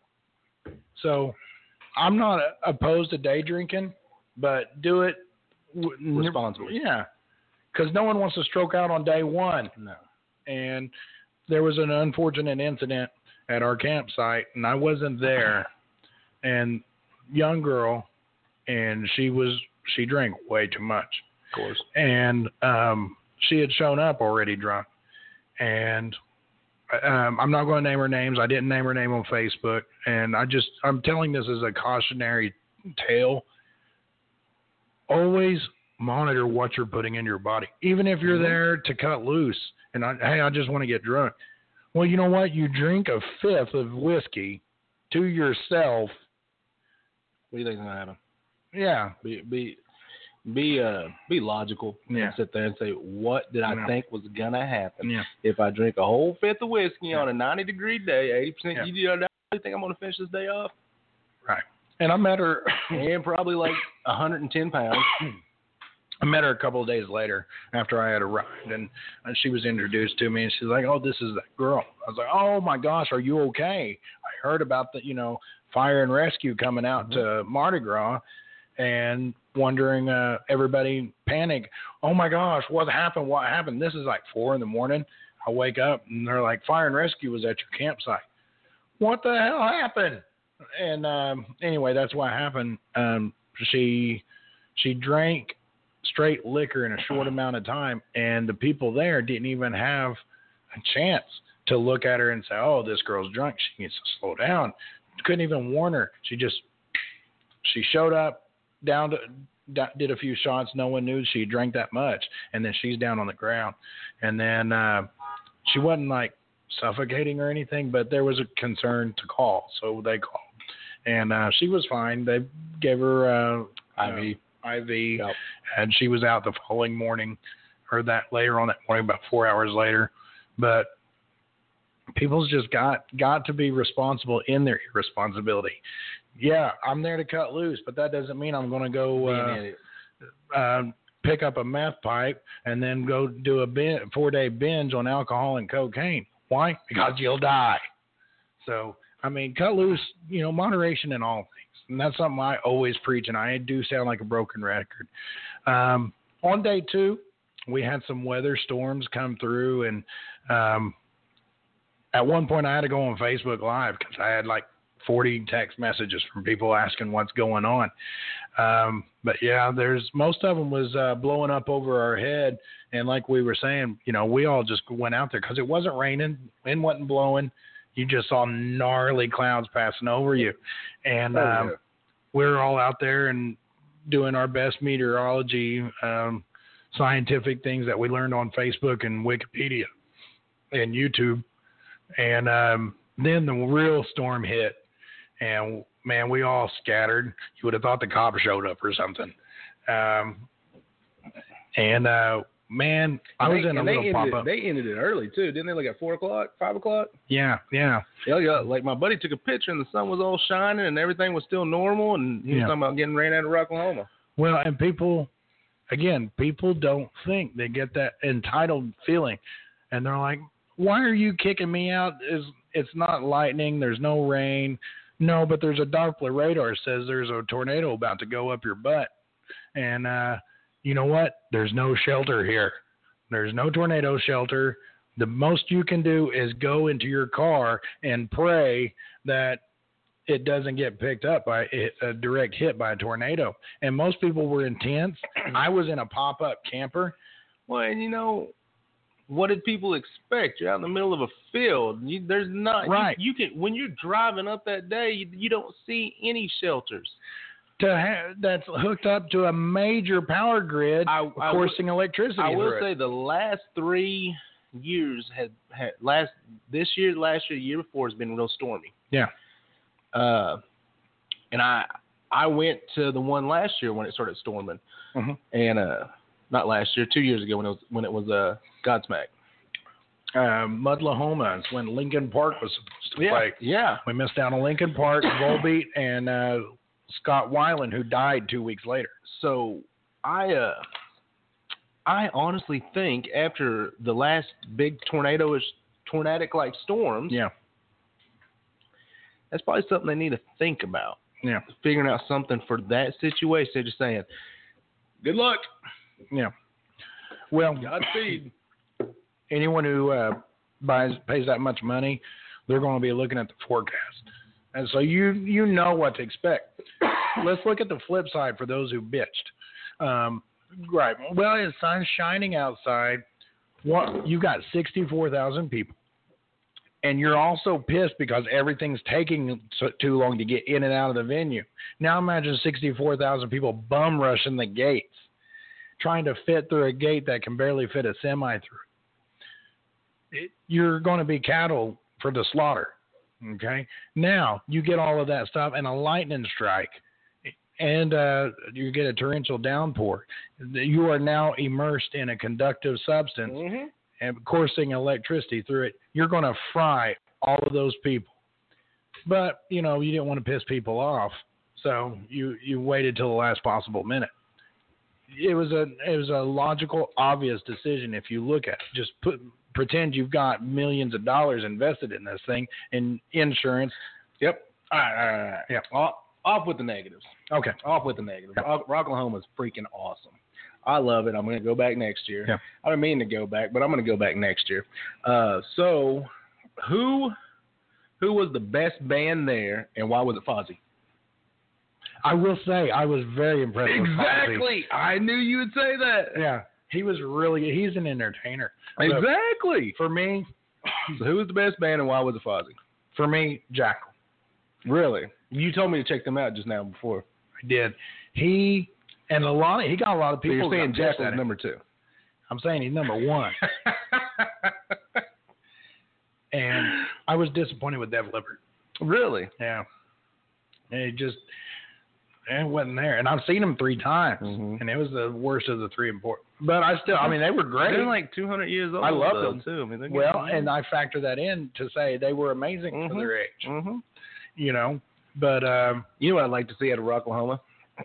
So I'm not opposed to day drinking, but do it w- Responsibly. Yeah, because no one wants to stroke out on day one. No. And there was an unfortunate incident at our campsite, and I wasn't there. And young girl, and she was she drank way too much. Of course. And um, she had shown up already drunk. And um, I'm not going to name her names. I didn't name her name on Facebook. And I just, I'm telling this as a cautionary tale. Always monitor what you're putting in your body. Even if you're Mhm. there to cut loose and, I, hey, I just want to get drunk. Well, you know what? You drink a fifth of whiskey to yourself. What do you think's gonna happen? Yeah. Be be be uh be logical Yeah. and sit there and say, what did I Yeah. think was gonna happen Yeah. if I drink a whole fifth of whiskey Yeah. on a ninety degree day, eighty percent? Yeah. You, you know, you think I'm gonna finish this day off? Right. And I met her. And probably like one hundred ten pounds. I met her a couple of days later after I had arrived, and, and she was introduced to me, and she's like, "Oh, this is that girl." I was like, "Oh my gosh, are you okay? I heard about the, you know, fire and rescue coming out to Mardi Gras, and wondering, uh, everybody panic. Oh my gosh, what happened? What happened? This is like four in the morning. I wake up and they're like, fire and rescue was at your campsite. What the hell happened? And um, anyway, that's what happened. Um, she she drank straight liquor in a short amount of time, and the people there didn't even have a chance to look at her and say, oh, this girl's drunk. She needs to slow down. Couldn't even warn her. She just she showed up, down to, did a few shots. No one knew she drank that much, and then she's down on the ground. And then uh, she wasn't like suffocating or anything, but there was a concern to call, so they called. And uh, she was fine. They gave her uh, I V, uh, I V, yep. And she was out the following morning, or that later on that morning, about four hours later. But people's just got got to be responsible in their irresponsibility. Yeah, I'm there to cut loose, but that doesn't mean I'm going to go uh, uh, pick up a meth pipe and then go do a bin- four-day binge on alcohol and cocaine. Why? Because you'll die. So, I mean, cut loose, you know, moderation in all things. And that's something I always preach, and I do sound like a broken record. Um, on day two, we had some weather storms come through, and um, at one point I had to go on Facebook Live because I had like forty text messages from people asking what's going on. Um, but, yeah, there's most of them was uh, blowing up over our head. And like we were saying, you know, we all just went out there because it wasn't raining, wind wasn't blowing. You just saw gnarly clouds passing over you. And oh, um, yeah. we were all out there and doing our best meteorology, um, scientific things that we learned on Facebook and Wikipedia and YouTube. And um, then the real storm hit. And, man, we all scattered. You would have thought the cops showed up or something. Um, and, uh, man, I was they, in a little pop-up. They ended it early, too. Didn't they, like at four o'clock, five o'clock? Yeah, yeah. Yeah, yeah. Like, my buddy took a picture, and the sun was all shining, and everything was still normal, and he was yeah. talking about getting rain out of Oklahoma. Well, and people, again, people don't think. They get that entitled feeling, and they're like, why are you kicking me out? It's, it's not lightning. There's no rain. No, but there's a Doppler radar that says there's a tornado about to go up your butt. And, uh, you know what? There's no shelter here. There's no tornado shelter. The most you can do is go into your car and pray that it doesn't get picked up by a direct hit by a tornado. And most people were intense. I was in a pop-up camper. Well, and you know, what did people expect? You're out in the middle of a field. You, there's not right. You, you can when you're driving up that day, you, you don't see any shelters. To have, that's hooked up to a major power grid, I, I coursing will, electricity. I will through say it. the last three years had, had last this year, last year, year before has been real stormy. Yeah. Uh, and I I went to the one last year when it started storming, mm-hmm. and uh, not last year, two years ago when it was when it was uh, Godsmack. Uh, Mudlahoma is when Lincoln Park was supposed to yeah, play. Yeah. We missed out on Lincoln Park, Volbeat, and uh, Scott Weiland, who died two weeks later. So I uh, I honestly think after the last big tornado-ish, tornadic-like storms, yeah, that's probably something they need to think about. Yeah. Figuring out something for that situation. They're just saying, good luck. Yeah. Well, Godspeed. Anyone who uh, buys pays that much money, they're going to be looking at the forecast. And so you you know what to expect. Let's look at the flip side for those who bitched. Um, right. Well, the sun's shining outside. What, you got sixty-four thousand people. And you're also pissed because everything's taking so, too long to get in and out of the venue. Now imagine sixty-four thousand people bum rushing the gates, trying to fit through a gate that can barely fit a semi through. It, you're going to be cattle for the slaughter. Okay. Now you get all of that stuff and a lightning strike, and uh, you get a torrential downpour. You are now immersed in a conductive substance. Mm-hmm. And coursing electricity through it, you're going to fry all of those people. But, you know, you didn't want to piss people off, so you, you waited till the last possible minute. It was a it was a logical, obvious decision if you look at it. Just put pretend you've got millions of dollars invested in this thing in insurance. Yep. All right, all right, all right. Yeah. All, off with the negatives. Okay. Off with the negatives. Rocklahoma is freaking awesome. I love it. I'm going to go back next year. Yeah. I don't mean to go back, but I'm going to go back next year. Uh, so, who who was the best band there, and why was it Fozzy? I will say I was very impressed with Fozzy. Exactly. I knew you would say that. Yeah. He was really, he's an entertainer. Exactly. For me, So who was the best band, and why was it Fozzy? for me, Jackal. Really? You told me to check them out just now before. I did. He, and a lot of, he got a lot of So people. you're saying got pissed Jackal's at him. number two. I'm saying he's number one. And I was disappointed with Def Leppard. Really? Yeah. And it just, it wasn't there. And I've seen them three times, Mhm. and it was the worst of the three important. But I still, I mean, they were great. They're like two hundred years old. I love though, them. too. I mean, they're well, getting- and I factor that in to say they were amazing for Mhm. their age, Mhm. you know. But um, You know what I'd like to see out of Rocklahoma?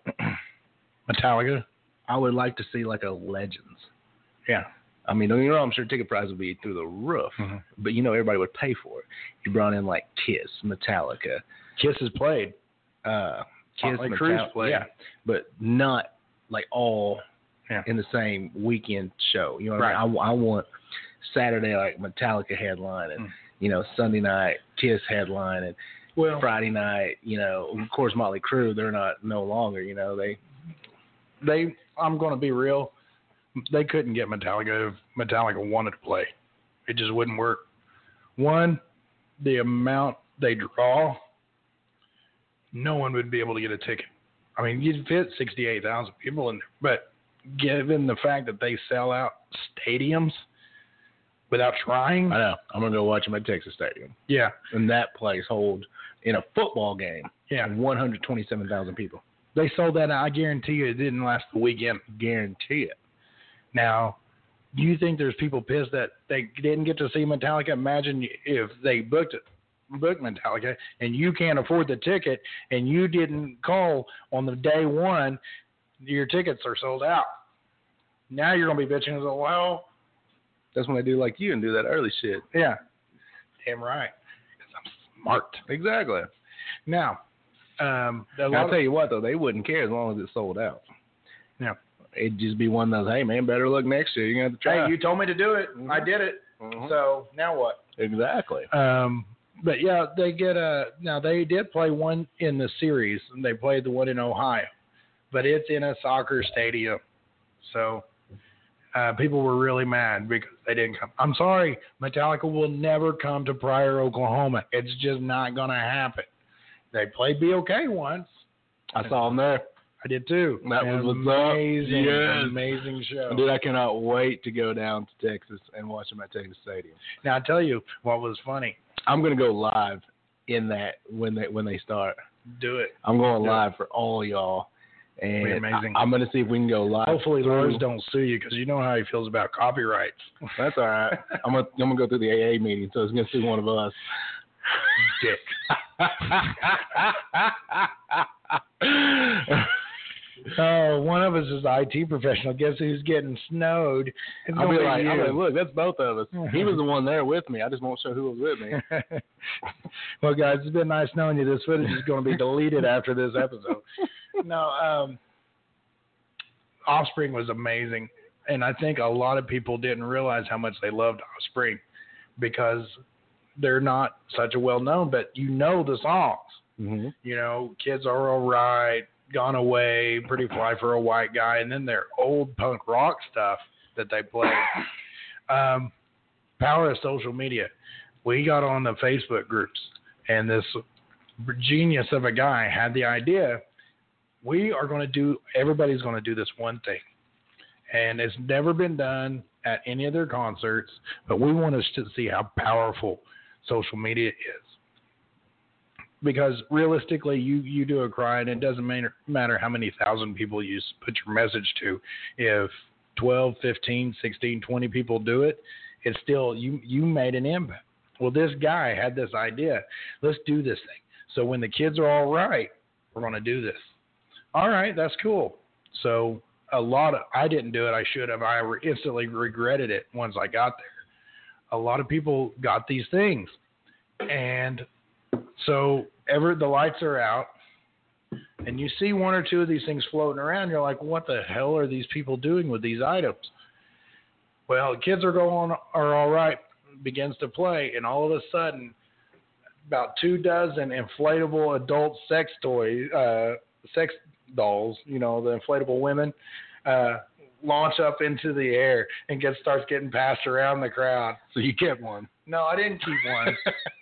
Metallica, I would like to see like a Legends. yeah. I mean, don't get me wrong, I'm sure ticket prices would be through the roof, Mhm. but you know everybody would pay for it. You brought in like Kiss, Metallica, Kiss has played. uh, Kiss, Like Metallica, Cruise played. yeah, but not like all Yeah. in the same weekend show. You know what Right. I mean? I, I want Saturday like Metallica headline, and Mm. you know Sunday night Kiss headline, and Well, Friday night, you know, of course Motley Crue. They're not no longer. You know they. they, I'm going to be real. They couldn't get Metallica if Metallica wanted to play. It just wouldn't work. One, the amount they draw, no one would be able to get a ticket. I mean, you'd fit sixty-eight thousand people in there, but given the fact that they sell out stadiums without trying, I know. I'm gonna go watch them at Texas Stadium, yeah, and that place holds in a football game yeah, one hundred twenty-seven thousand people. they sold that out. I guarantee you it didn't last the weekend. Guarantee it. Now, do you think there's people pissed that they didn't get to see Metallica? Imagine if they booked it, booked Metallica, and you can't afford the ticket, and you didn't call on the day one, your tickets are sold out. Now you're gonna be bitching and say, well, That's when they do like you and do that early shit. yeah, damn right, because I'm smart. Exactly. Now, um, a I'll lot tell of, you what though, they wouldn't care as long as it sold out. Yeah. It'd just be one of those, hey man, better luck next year. You're gonna have to try. hey, you told me to do it, Mhm. I did it. Mhm. So now what? Exactly. Um, but yeah, they get a now they did play one in the series, and they played the one in Ohio, but it's in a soccer stadium, so uh, people were really mad because they didn't come. I'm sorry, Metallica will never come to Pryor, Oklahoma. It's just not gonna happen. They played B O K once. I saw them there. I did too. That was what's up. amazing, Yes. amazing show. Dude, I cannot wait to go down to Texas and watch them at Texas Stadium. Now I tell you what was funny. I'm gonna go live in that when they when they start. Do it. I'm going Yeah. live for all y'all, and Be amazing. I, am gonna see if we can go live. Hopefully through- Lars don't sue you because you know how he feels about copyrights. That's all right. I'm gonna I'm gonna go through the A A meeting, so it's gonna sue one of us. Dick. Oh, one of us is an I T professional. Guess who's getting snowed? It's I'll gonna be like, you. I'll be like, look, that's both of us. He was the one there with me. I just won't show who was with me. Well, guys, it's been nice knowing you. This footage is going to be deleted after this episode. No, um, Offspring was amazing, and I think a lot of people didn't realize how much they loved Offspring because they're not such a well known, but you know the songs. Mm-hmm. You know, Kids Are All Right, Gone Away, Pretty Fly for a White Guy, and then their old punk rock stuff that they played. Um, power of social media. We got on the Facebook groups, and this genius of a guy had the idea, we are going to do, everybody's going to do this one thing. And it's never been done at any of their concerts, but we want us to see how powerful social media is. Because realistically, you, you do a cry, and it doesn't matter, matter how many thousand people you put your message to. If twelve, fifteen, sixteen, twenty people do it, it's still, you, you made an impact. Well, this guy had this idea. Let's do this thing. So when the kids are all right, we're going to do this. All right, that's cool. So a lot of, I didn't do it. I should have. I re- instantly regretted it once I got there. A lot of people got these things. And so ever the lights are out, and you see one or two of these things floating around. You're like, what the hell are these people doing with these items? Well, the kids are going are all right, begins to play, and all of a sudden, about two dozen inflatable adult sex toys, uh, sex dolls, you know, the inflatable women, uh, launch up into the air and get starts getting passed around the crowd. So you kept one? No, I didn't keep one.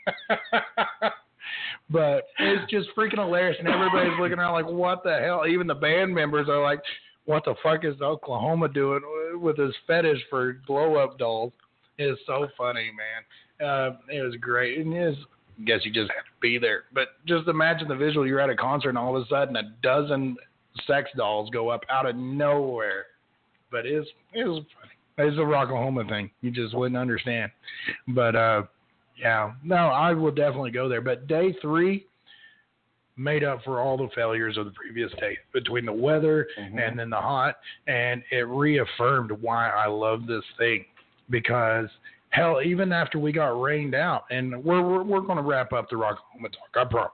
But it's just freaking hilarious, and everybody's looking around like, what the hell? Even the band members are like, what the fuck is Oklahoma doing with his fetish for glow-up dolls? It's so funny, man. Uh, it was great. And it is, I guess you just have to be there. But just imagine the visual. You're at a concert, and all of a sudden a dozen sex dolls go up out of nowhere. But it's, it was funny. It's a Rocklahoma thing. You just wouldn't understand. But, uh, yeah, no, I will definitely go there. But day three made up for all the failures of the previous day between the weather mm-hmm. and then the hot. And it reaffirmed why I love this thing. Because, hell, even after we got rained out, and we're we're, we're going to wrap up the Rocklahoma talk, I promise.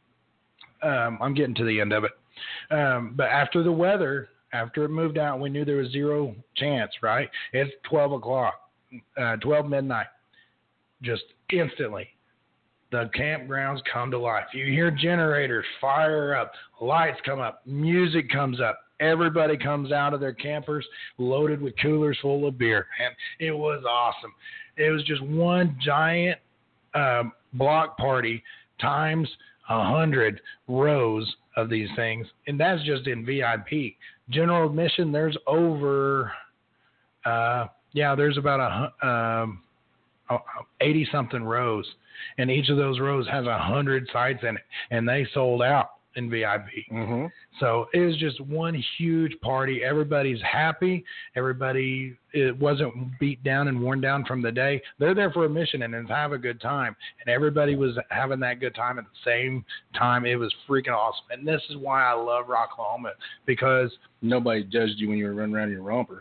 Um, I'm getting to the end of it. Um, but after the weather, after it moved out, we knew there was zero chance, right? It's twelve o'clock, uh, twelve midnight. Just instantly, the campgrounds come to life. You hear generators fire up, lights come up, music comes up. Everybody comes out of their campers loaded with coolers full of beer. And it was awesome. It was just one giant um, block party times a hundred rows of these things. And that's just in V I P. General admission, there's over, uh, yeah, there's about a um, eighty-something rows. And each of those rows has a hundred sites in it. And they sold out in V I P. Mm-hmm. So it was just one huge party. Everybody's happy. Everybody, it wasn't beat down and worn down from the day. They're there for a mission and to have a good time. And everybody was having that good time at the same time. It was freaking awesome. And this is why I love Rocklahoma, because nobody judged you when you were running around in your romper.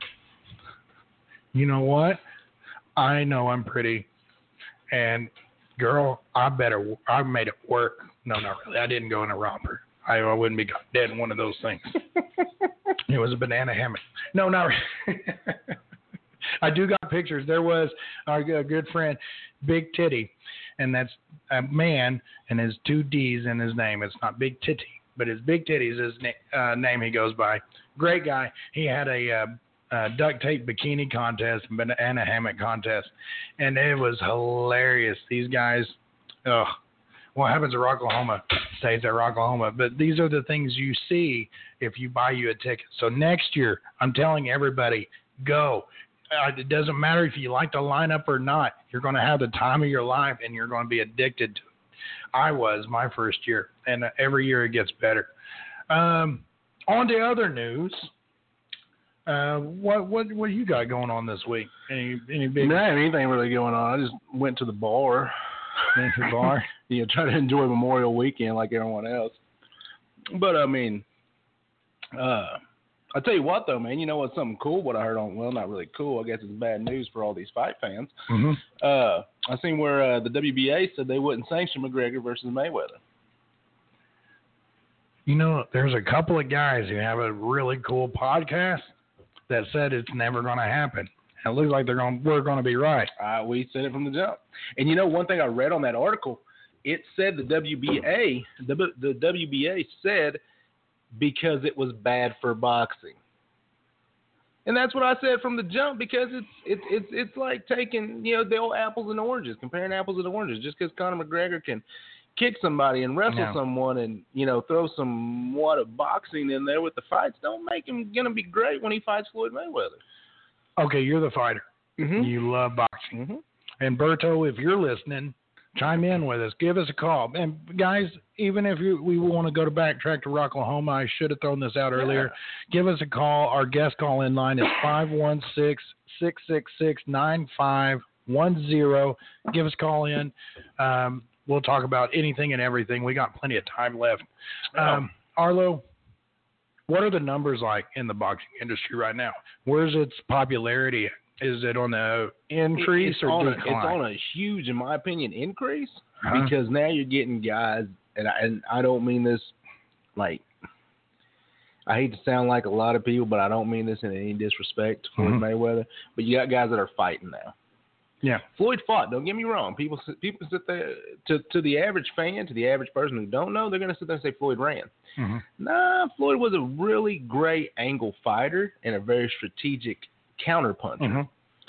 You know what? I know I'm pretty. And girl, I better, I made it work. No, not really. I didn't go in a romper. I, I wouldn't be dead in one of those things. It was a banana hammock. No, not really. I do got pictures. There was our good friend, Big Titty, and that's a man and his two D's in his name. It's not Big Titty, but his Big Titty is his na- uh, name he goes by. Great guy. He had a uh, uh, duct tape bikini contest, banana hammock contest, and it was hilarious. These guys, oh. What happens at Rocklahoma stays at Rocklahoma. But these are the things you see if you buy you a ticket. So next year, I'm telling everybody, go. Uh, it doesn't matter if you like the lineup or not. You're going to have the time of your life, and you're going to be addicted to it. I was my first year, and every year it gets better. Um, on to other news. Uh, what what what you got going on this week? Any any big? Not anything really going on. I just went to the bar. Went to the bar. You know, try to enjoy Memorial Weekend like everyone else. But I mean, uh, I tell you what though, man. You know what's something cool? What I heard on well, not really cool. I guess it's bad news for all these fight fans. Mm-hmm. Uh, I seen where uh, the W B A said they wouldn't sanction McGregor versus Mayweather. You know, there's a couple of guys who have a really cool podcast that said it's never going to happen. And it looks like they're going. We're going to be right. Uh, we said it from the jump. And you know, one thing I read on that article, it said the W B A, the, the W B A said because it was bad for boxing. And that's what I said from the jump, because it's it's it's it's like taking, you know, the old apples and oranges, comparing apples and oranges. Just because Conor McGregor can kick somebody and wrestle no. someone and, you know, throw some what of boxing in there with the fights, don't make him gonna be great when he fights Floyd Mayweather. Okay, you're the fighter. Mm-hmm. You love boxing. Mm-hmm. And Berto, if you're listening, chime in with us. Give us a call. And guys, even if you, we want to go to backtrack to Rocklahoma, I should have thrown this out earlier. Yeah. Give us a call. Our guest call in line is five one six, six six six, nine five one zero. Give us a call in. Um, we'll talk about anything and everything. We got plenty of time left. Um, Arlo, what are the numbers like in the boxing industry right now? Where's its popularity? Is it on the increase it's or on decline? A, it's on a huge, in my opinion, increase, uh-huh. because now you're getting guys, and I, and I don't mean this like, I hate to sound like a lot of people, but I don't mean this in any disrespect to Floyd mm-hmm. Mayweather. But you got guys that are fighting now. Yeah, Floyd fought. Don't get me wrong. People people sit there to to the average fan, to the average person who don't know, they're gonna sit there and say Floyd ran. mm-hmm. Nah, Floyd was a really great angle fighter and a very strategic counterpuncher. Mm-hmm.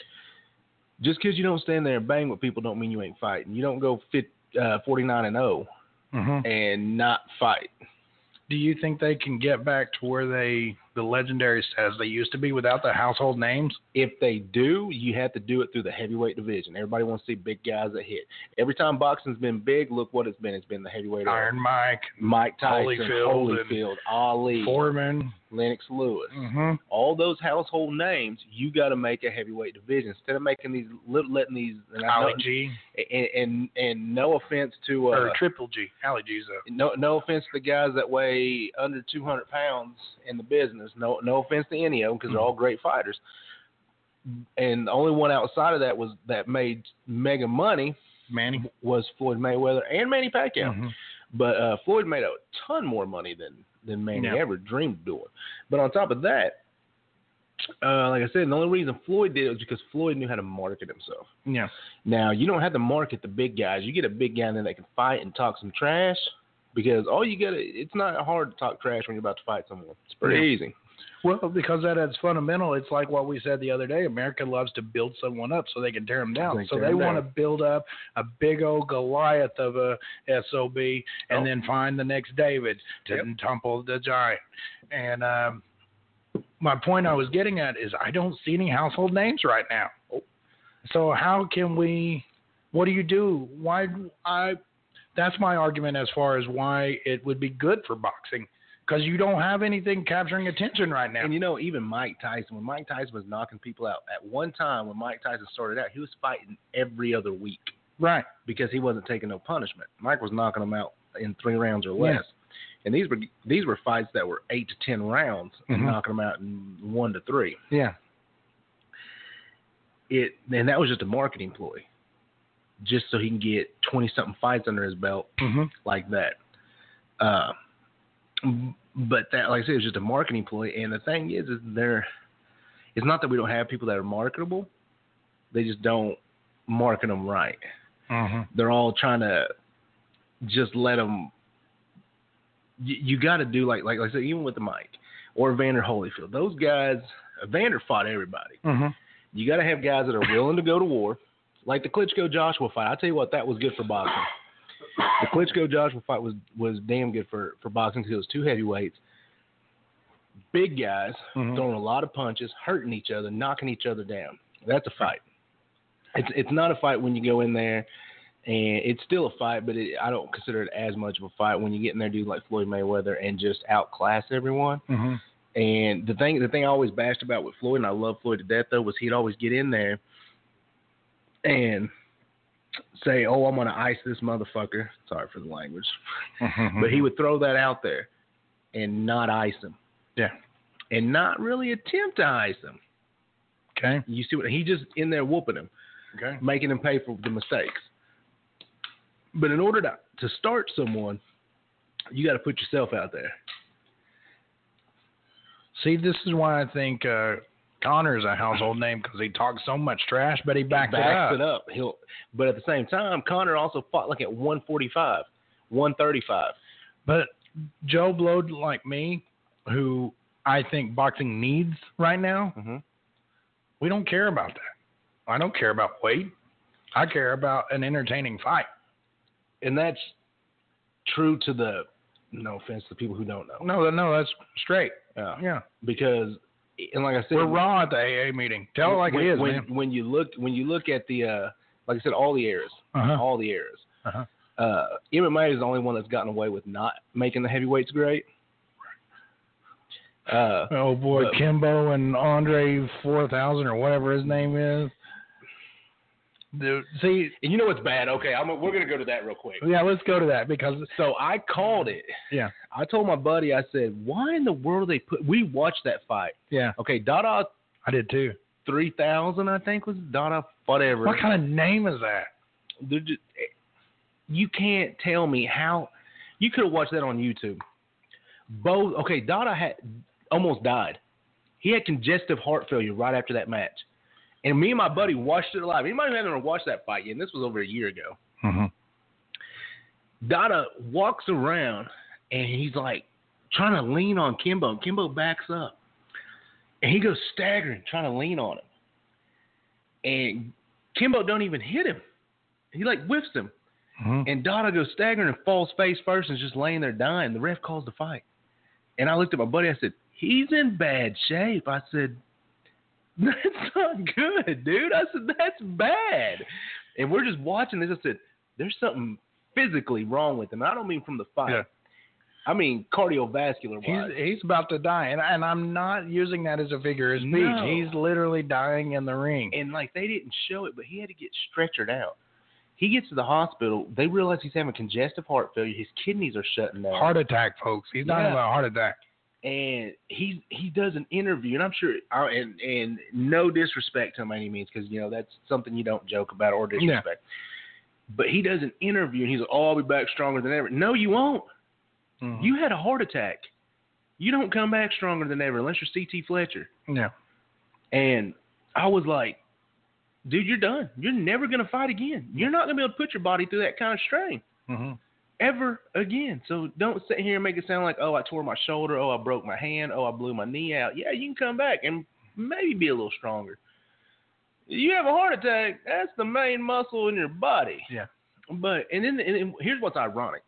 Just because you don't stand there and bang with people don't mean you ain't fighting. You don't go fit, uh, forty-nine and oh Mm-hmm. and not fight. Do you think they can get back to where they, the legendary status they used to be without the household names? If they do, you have to do it through the heavyweight division. Everybody wants to see big guys that hit. Every time boxing's been big, look what it's been. It's been the heavyweight. Iron Mike, Mike Tyson, Holyfield, Holyfield, Ali, Foreman, Lennox Lewis. mm-hmm. All those household names, you got to make a heavyweight division instead of making these, letting these. And I Ali know, G, and, and and no offense to uh, or Triple G, Ali G's up. no no offense to the guys that weigh under two hundred pounds in the business. No no offense to any of them because they're all great fighters. And the only one outside of that was that made mega money. Manny was Floyd Mayweather and Manny Pacquiao. mm-hmm. But uh, Floyd made a ton more money than than Manny Yeah. ever dreamed of doing. But on top of that, uh, like I said, the only reason Floyd did it was because Floyd knew how to market himself. Yeah. Now, you don't have to market the big guys. You get a big guy in there that can fight and talk some trash because all you got to, it's not hard to talk trash when you're about to fight someone. It's pretty Yeah. easy. Well, because that is fundamental. It's like what we said the other day. America loves to build someone up so they can tear them down. They So tear they them want to down. build up a big old Goliath of a S O B and Oh. then find the next David to Yep. tumble the giant. And um, my point I was getting at is I don't see any household names right now. So how can we? What do you do? Why I? That's my argument as far as why it would be good for boxing. Because you don't have anything capturing attention right now. And you know, even Mike Tyson, when Mike Tyson was knocking people out, at one time when Mike Tyson started out, he was fighting every other week Right. because he wasn't taking no punishment. Mike was knocking them out in three rounds or less. And these were these were fights that were eight to ten rounds and Mhm. knocking them out in one to three. Yeah. It and that was just a marketing ploy, just so he can get twenty something fights under his belt Mm-hmm. like that. Uh, but that, like I said, it was just a marketing ploy. And the thing is, is there, it's not that we don't have people that are marketable. They just don't market them right. Mm-hmm. They're all trying to just let them. You, you got to do like, like like I said, even with the Mike or Vander Holyfield, those guys. Vander fought everybody. Mm-hmm. You got to have guys that are willing to go to war, like the Klitschko Joshua fight. I tell you what, that was good for boxing. The Klitschko Joshua fight was was damn good for for boxing because it was two heavyweights, big guys Mhm. throwing a lot of punches, hurting each other, knocking each other down. That's a fight. It's it's not a fight when you go in there, and it's still a fight, but it, I don't consider it as much of a fight when you get in there, dude, like Floyd Mayweather, and just outclass everyone. Mm-hmm. And the thing the thing I always bashed about with Floyd, and I love Floyd to death though, was he'd always get in there and say, "Oh, I'm gonna ice this motherfucker." Sorry for the language, Mm-hmm. but he would throw that out there and not ice him. Yeah. And not really attempt to ice him. Okay. You see what he just in there whooping him, Okay. making him pay for the mistakes. But in order to to start someone, you got to put yourself out there. See, this is why I think uh, Connor's a household name because he talks so much trash, but he backs, backs it up. He'll, but at the same time, Connor also fought like at one forty-five, one thirty-five. But Joe Blow like me, who I think boxing needs right now, Mm-hmm. we don't care about that. I don't care about weight. I care about an entertaining fight. And that's true to the, no offense to people who don't know. No, no, that's straight. Yeah. Yeah. Because, and like I said, We're raw at the A A meeting. Tell it like when, it is, when, man. when you look, when you look at the, uh, like I said, all the eras, Uh-huh. all the eras. Uh-huh. Uh, M M A is the only one that's gotten away with not making the heavyweights great. Uh, Oh boy, but- Kimbo and Andre four thousand or whatever his name is. Dude, see, and you know what's bad? Okay, I'm, we're gonna go to that real quick. yeah, let's go to that because So I called it. yeah, I told my buddy, I said, why in the world they put? We watched that fight. yeah, Okay, Dada I did too. three thousand, I think was Dada whatever. What kind of name is that? They're just- you can't tell me how. You could have watched that on YouTube. Both. Okay, Dada had almost died. He had congestive heart failure right after that match. And me and my buddy watched it live. Anybody who hasn't watched that fight yet, and this was over a year ago. Mm-hmm. Dada walks around, and he's like trying to lean on Kimbo. And Kimbo backs up. And he goes staggering, trying to lean on him. And Kimbo don't even hit him. He like whiffs him. Mm-hmm. And Dada goes staggering and falls face first and is just laying there dying. The ref calls the fight. And I looked at my buddy. I said, he's in bad shape. I said, that's not good, dude. I said, that's bad. And we're just watching this. I said, there's something physically wrong with him. I don't mean from the fight. Yeah. I mean cardiovascular wise. He's, he's about to die. And, and I'm not using that as a figure of speech. No. He's literally dying in the ring. And, like, they didn't show it, but he had to get stretchered out. He gets to the hospital. They realize he's having congestive heart failure. His kidneys are shutting down. Heart attack, folks. He's dying Yeah. of a heart attack. And he he does an interview, and I'm sure, and and no disrespect to him by any means, because you know that's something you don't joke about or disrespect. Yeah. But he does an interview, and he's like, "Oh, I'll be back stronger than ever." No, you won't. Mm-hmm. You had a heart attack. You don't come back stronger than ever unless you're C T Fletcher. Yeah. And I was like, dude, you're done. You're never going to fight again. You're not going to be able to put your body through that kind of strain mm-hmm. ever again. So don't sit here and make it sound like, oh, I tore my shoulder. Oh, I broke my hand. Oh, I blew my knee out. Yeah, you can come back and maybe be a little stronger. You have a heart attack. That's the main muscle in your body. Yeah. But, and then and here's what's ironic.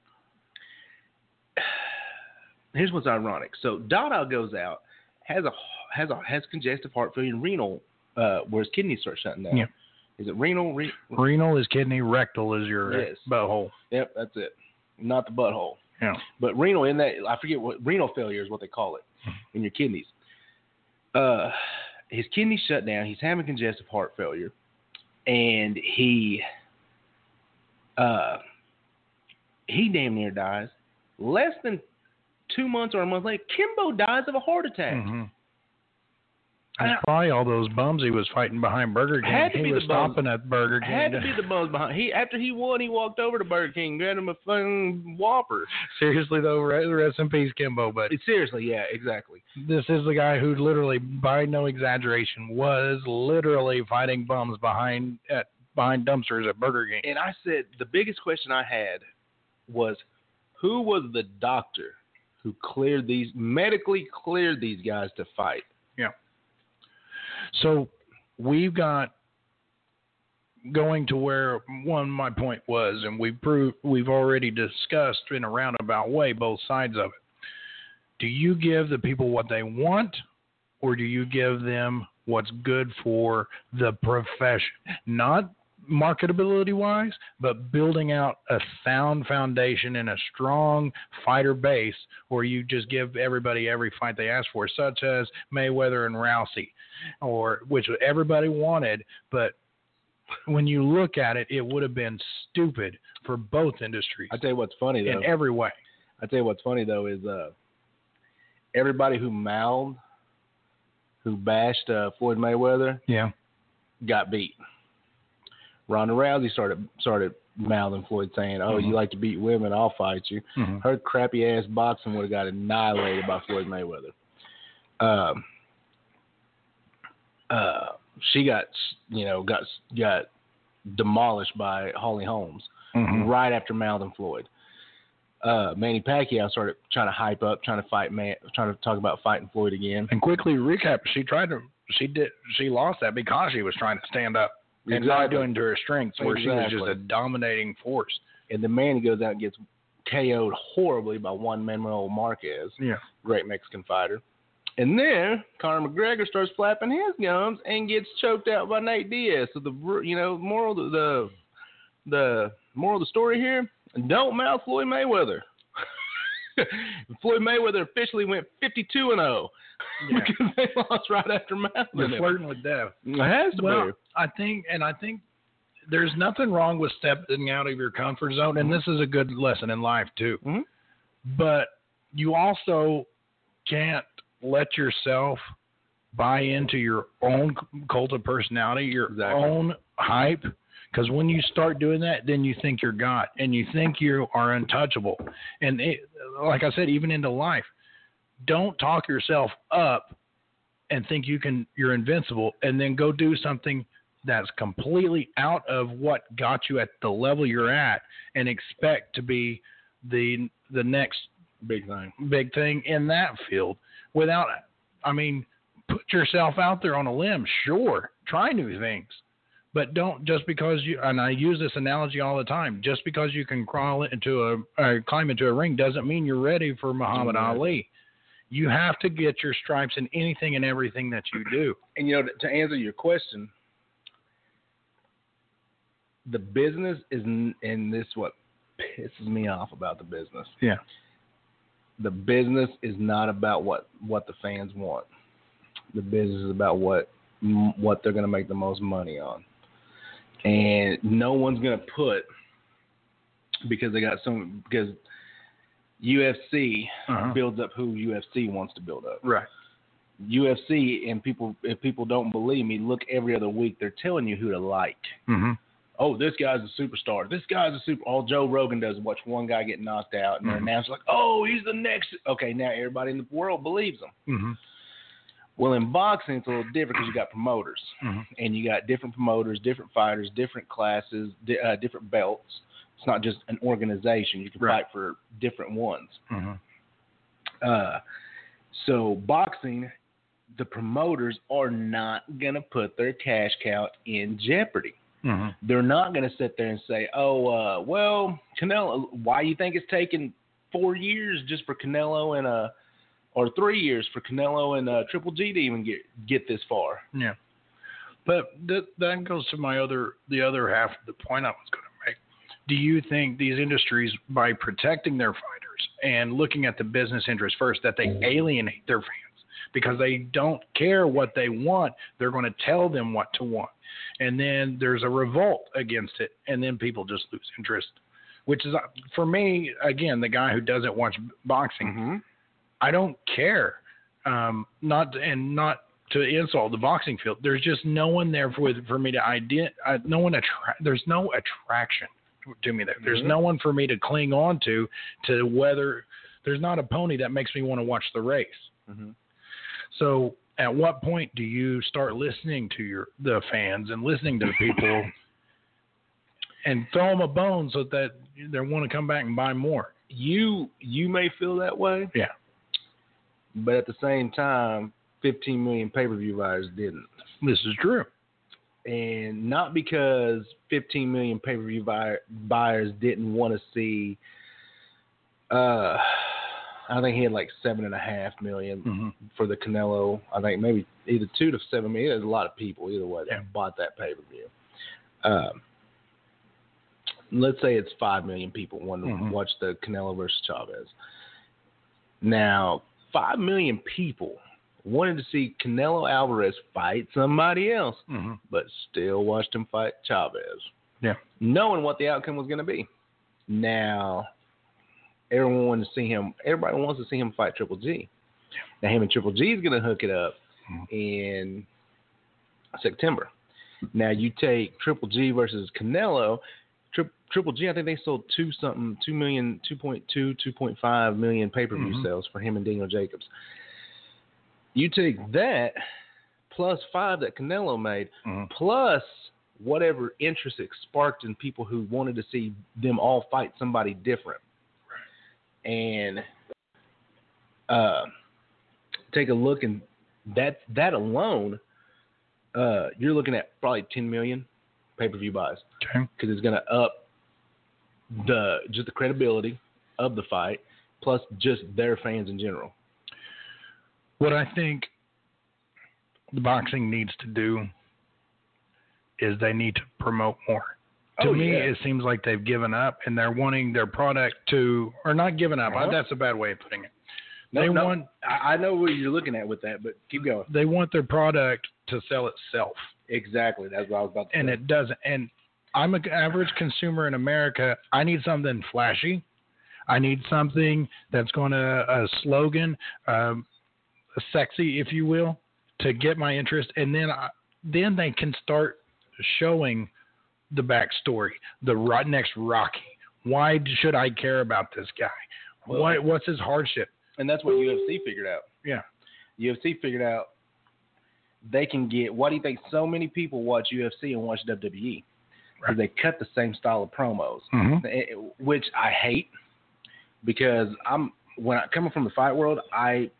Here's what's ironic. So Dada goes out, has a has a has congestive heart failure and renal, uh, where his kidneys start shutting down. Yeah. Is it renal? Re- renal is kidney. Rectal is your yes. butthole. Yep, that's it. Not the butthole. Yeah. But renal in that, I forget what renal failure is what they call it in your kidneys. Uh, his kidneys shut down. He's having congestive heart failure, and he uh he damn near dies. Less than two months or a month later, Kimbo dies of a heart attack. Mm-hmm. That's probably all those bums he was fighting behind Burger King. Had to he be was the bums. stopping at Burger King. Had to be the bums behind. He after he won, he walked over to Burger King, grabbed him a fucking Whopper. Seriously though, rest in peace, Kimbo. But seriously, yeah, exactly. This is the guy who literally, by no exaggeration, was literally fighting bums behind at behind dumpsters at Burger King. And I said the biggest question I had was, who was the doctor who cleared these medically cleared these guys to fight? Yeah. So we've got going to where one my point was, and we've proved we've already discussed in a roundabout way both sides of it. Do you give the people what they want, or do you give them what's good for the profession? Not marketability wise, but building out a sound foundation and a strong fighter base, or you just give everybody every fight they ask for, such as Mayweather and Rousey, or which everybody wanted, but when you look at it, it would have been stupid for both industries. I tell you what's funny though. In every way. I tell you what's funny though is uh, everybody who mouthed, who bashed uh, Floyd Mayweather, yeah, got beat. Ronda Rousey started started mouthing Floyd, saying, "Oh, mm-hmm. you like to beat women? I'll fight you." Mm-hmm. Her crappy ass boxing would have got annihilated by Floyd Mayweather. Um, uh, she got you know got got demolished by Holly Holmes mm-hmm. right after mouthing Floyd. Uh, Manny Pacquiao started trying to hype up, trying to fight man, trying to talk about fighting Floyd again. And quickly recap, she tried to, she did, she lost that because she was trying to stand up. And exactly. not doing to her strengths, where exactly. she was just a dominating force. And the man goes out and gets K O'd horribly by Juan Manuel Marquez, yeah, great Mexican fighter. And then Conor McGregor starts flapping his gums and gets choked out by Nate Diaz. So the you know moral the the, the moral of the story here: don't mouth Floyd Mayweather. Floyd Mayweather officially went fifty-two and oh yeah. because they lost right after mouthing You're him. flirting with death. It has to well, be. I think, and I think there's nothing wrong with stepping out of your comfort zone, and this is a good lesson in life too. Mm-hmm. But you also can't let yourself buy into your own cult of personality, your exactly. own hype. Because when you start doing that, then you think you're God and you think you are untouchable. And it, like I said, even into life, don't talk yourself up and think you can, you're invincible, and then go do something that's completely out of what got you at the level you're at and expect to be the the next big thing, big thing in that field without, I mean, put yourself out there on a limb. Sure. Try new things, but don't just because you, and I use this analogy all the time, just because you can crawl into a, uh, climb into a ring doesn't mean you're ready for Muhammad mm-hmm. Ali. You have to get your stripes in anything and everything that you do. And, you know, to answer your question, the business is, and this is what pisses me off about the business. Yeah. The business is not about what, what the fans want. The business is about what what they're going to make the most money on. And no one's going to put, because they got some, because U F C uh-huh. builds up who U F C wants to build up. Right. U F C, and people, if people don't believe me, look every other week, they're telling you who to like. Mm-hmm. Oh, this guy's a superstar. This guy's a super. All Joe Rogan does is watch one guy get knocked out, and mm-hmm. they're announced like, oh, he's the next. Okay, now everybody in the world believes him. Mm-hmm. Well, in boxing, it's a little different because you got promoters, mm-hmm. and you got different promoters, different fighters, different classes, di- uh, different belts. It's not just an organization. You can right. fight for different ones. Mm-hmm. Uh, so boxing, the promoters are not going to put their cash cow in jeopardy. Mm-hmm. They're not going to sit there and say, oh, uh, well, Canelo, why you think it's taken four years just for Canelo and uh, or three years for Canelo and uh, Triple G to even get get this far? Yeah. But that that goes to my other the other half of the point I was going to make. Do you think these industries, by protecting their fighters and looking at the business interest first, that they alienate their fans because they don't care what they want? They're going to tell them what to want. And then there's a revolt against it, and then people just lose interest, which is, for me, again, the guy who doesn't watch boxing, mm-hmm. I don't care. Um, not and not to insult the boxing field. There's just no one there for for me to ident. Uh, no one attra- There's no attraction to me there. There's mm-hmm. no one for me to cling on to. To whether there's not a pony that makes me want to watch the race. Mm-hmm. So. At what point do you start listening to your the fans and listening to the people and throw them a bone so that they want to come back and buy more? You you may feel that way, yeah, but at the same time, fifteen million pay-per-view buyers didn't. This is true, and not because fifteen million pay-per-view buyer, buyers didn't want to see. Uh, I think he had like seven and a half million mm-hmm. for the Canelo. I think maybe either two to seven million. There's a lot of people either way that yeah. bought that pay per view. Um, let's say it's five million people want to mm-hmm. watch the Canelo versus Chavez. Now, five million people wanted to see Canelo Alvarez fight somebody else, mm-hmm. but still watched him fight Chavez. Yeah, knowing what the outcome was going to be. Now. Everyone wants to see him. Everybody wants to see him fight Triple G. Now, him and Triple G is going to hook it up mm-hmm. in September. Now, you take Triple G versus Canelo. Tri- Triple G, I think they sold two something, two million, two point two, two point five million pay-per-view mm-hmm. sales for him and Daniel Jacobs. You take that plus five that Canelo made, mm-hmm. plus whatever interest it sparked in people who wanted to see them all fight somebody different. And uh, take a look, and that that alone, uh, you're looking at probably ten million pay-per-view buys. Okay. Because it's going to up the just the credibility of the fight, plus just their fans in general. What I think the boxing needs to do is they need to promote more. To oh, me, yeah. it seems like they've given up, and they're wanting their product to, or not given up. Uh-huh. That's a bad way of putting it. No, they no, want. I know what you're looking at with that, but keep going. They want their product to sell itself. Exactly. That's what I was about to and say. And it doesn't. And I'm an average consumer in America. I need something flashy. I need something that's going to, a slogan, um, sexy, if you will, to get my interest. And then, I, then they can start showing the backstory, the ro- next Rocky. Why should I care about this guy? Well, what what's his hardship? And that's what U F C figured out. Yeah. U F C figured out they can get. Why do you think so many people watch U F C and watch W W E? Because Right. they cut the same style of promos, Mhm. it- which I hate. Because I'm when I coming from the fight world, I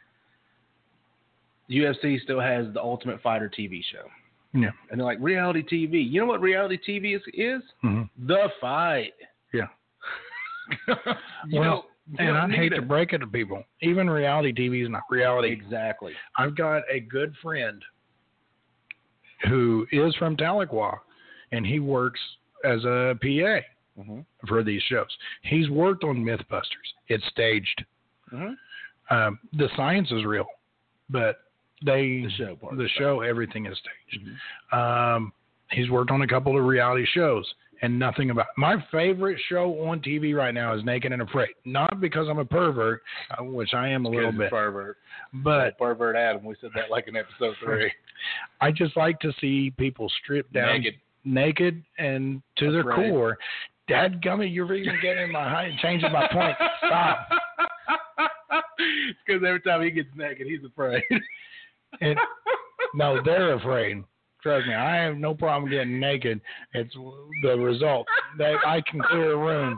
U F C still has the Ultimate Fighter T V show. Yeah. And they're like, reality T V. You know what reality T V is? is? Mhm. The fight. Yeah. You well, don't- you and don't I hate need to it. break it to people. Even reality T V is not reality. Exactly. I've got a good friend who is from Tahlequah, and he works as a P A Mm-hmm. for these shows. He's worked on Mythbusters. It's staged. Mm-hmm. Um, the science is real, but they The show part. the show everything is staged. Mhm. Um, he's worked on a couple of reality shows, and nothing about my favorite show on T V right now is Naked and Afraid. Not because I'm a pervert, uh, which I am a little bit, Pervert. but Pervert Adam. We said that like in episode three. I just like to see people stripped down, Naked. naked and to their Afraid. core. Dadgummit, you're even getting in my height, changing my point. Stop. Because every time he gets naked, he's afraid. And, no, they're afraid. Trust me, I have no problem getting naked. It's the result that I can clear a room.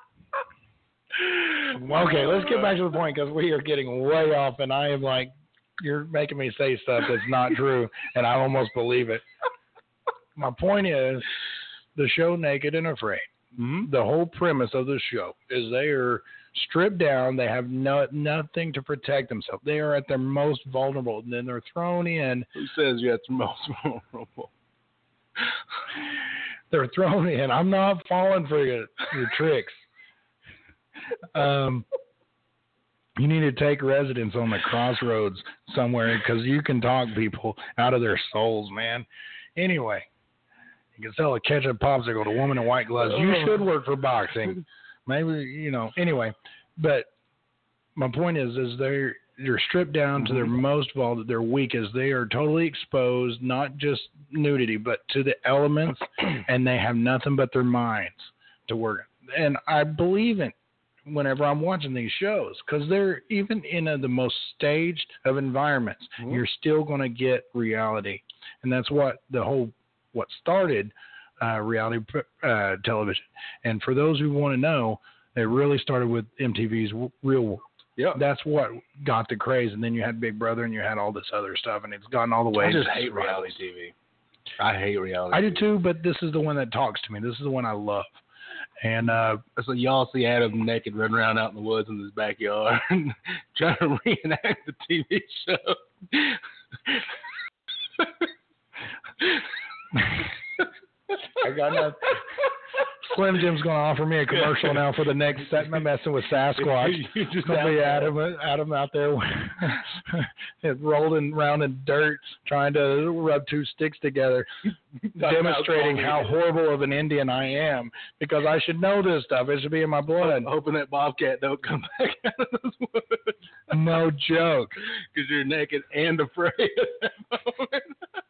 Okay, let's get back to the point because we are getting way off, and I am like, you're making me say stuff that's not true, and I almost believe it. My point is, the show Naked and Afraid. Mm-hmm. The whole premise of the show is they are stripped down. They have no nothing to protect themselves. They are at their most vulnerable, and then they're thrown in. Who says you're at the most vulnerable? They're thrown in. I'm not falling for your, your tricks. Um, you need to take residence on the crossroads somewhere because you can talk people out of their souls, man. Anyway, you can sell a ketchup popsicle to a woman in white gloves. You should work for boxing. Maybe, you know, anyway. But my point is, is they're, they're stripped down to their most vulnerable, their weakest. They are totally exposed, not just nudity, but to the elements, and they have nothing but their minds to work. And I believe in whenever I'm watching these shows, because they're even in a, the most staged of environments, Mm-hmm. you're still going to get reality, and that's what the whole what started uh, reality uh, television. And for those who want to know, it really started with M T V's Real World. Yeah. That's what got the craze, and then you had Big Brother, and you had all this other stuff, and it's gotten all the way. I just to hate survivals. reality T V. I hate reality I T do V. too, but this is the one that talks to me. This is the one I love. And uh, So y'all see Adam naked running around out in the woods in his backyard trying to reenact the T V show. I got enough. Slim Jim's going to offer me a commercial now for the next set. I'm messing with Sasquatch. You It's just going to out be there. Adam, Adam out there rolling around in dirt trying to rub two sticks together, demonstrating how horrible of an Indian I am because I should know this stuff. It should be in my blood. Hoping that bobcat don't come back out of those woods. No joke. Because you're naked and afraid at that moment.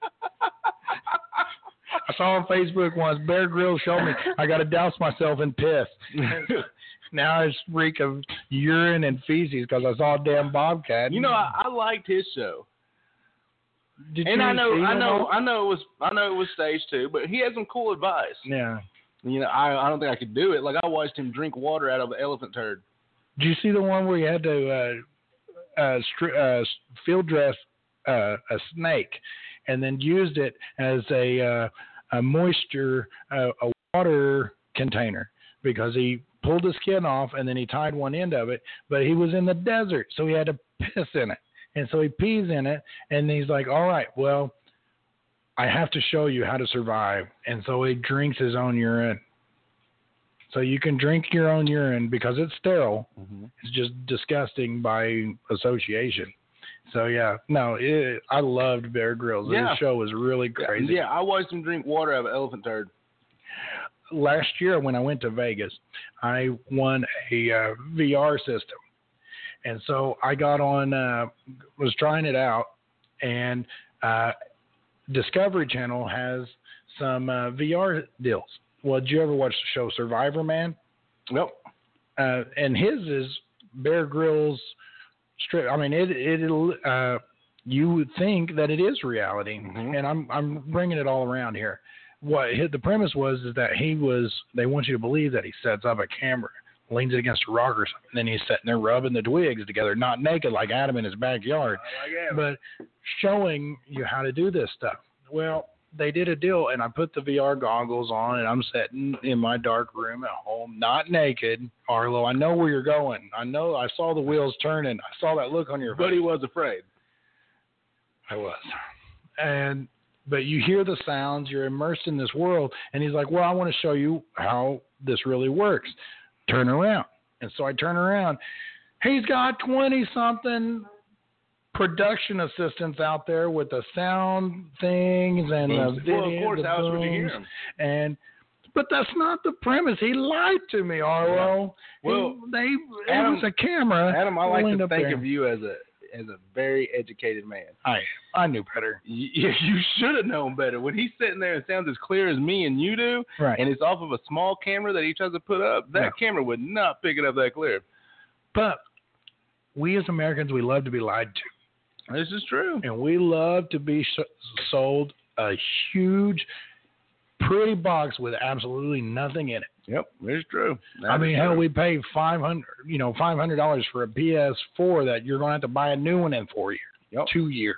I saw on Facebook once, Bear Grylls showed me I got to douse myself in piss. Now I just reek of urine and feces because I saw a damn bobcat. You know, I, I liked his show, Did and you I know, see I them know, all? I know it was, I know it was staged too. But he had some cool advice. Yeah. You know, I, I don't think I could do it. Like I watched him drink water out of an elephant turd. Did you see the one where you had to uh, uh, stri- uh, field dress uh, a snake and then used it as a, uh, a moisture, uh, a water container because he pulled the skin off and then he tied one end of it, but he was in the desert, so he had to piss in it. And so he pees in it, and he's like, all right, well, I have to show you how to survive. And so he drinks his own urine. So you can drink your own urine because it's sterile. Mm-hmm. It's just disgusting by association. So, yeah, no, it, I loved Bear Grylls. Yeah. This show was really crazy. Yeah, I watched him drink water out of an elephant turd. Last year when I went to Vegas, I won a uh, V R system. And so I got on, uh, was trying it out, and uh, Discovery Channel has some uh, V R deals. Well, did you ever watch the show Survivor Man? Nope. Uh, and his is Bear Grylls. Strip. I mean, it it uh, you would think that it is reality, Mm-hmm. and I'm I'm bringing it all around here. What hit the premise was is that he was. They want you to believe that he sets up a camera, leans it against a rock or something, and then he's sitting there rubbing the twigs together, not naked like Adam in his backyard, I like but showing you how to do this stuff. Well, they did a deal, and I put the V R goggles on, and I'm sitting in my dark room at home, not naked. Arlo, I know where you're going. I know. I saw the wheels turning. I saw that look on your face. But he was afraid. I was. And but you hear the sounds. You're immersed in this world, and he's like, "Well, I want to show you how this really works. Turn around." And so I turn around. He's got twenty-something production assistants out there with the sound things and the video. Well, of course, the how else would you booms, hear him? And but that's not the premise. He lied to me, Arlo. Yeah. Well, he, they Adam, it was a camera. Adam, I like leaned to up think there. of you as a as a very educated man. I I knew better. You, you should have known better. When he's sitting there and sounds as clear as me and you do, Right. and it's off of a small camera that he tries to put up, that Yeah. camera would not pick it up that clear. But we as Americans, we love to be lied to. This is true. And we love to be sh- sold a huge, pretty box with absolutely nothing in it. Yep, it's true. That I is mean, true. hell, we pay five hundred, you know, five hundred dollars for a P S four that you're going to have to buy a new one in four years, Yep. two years.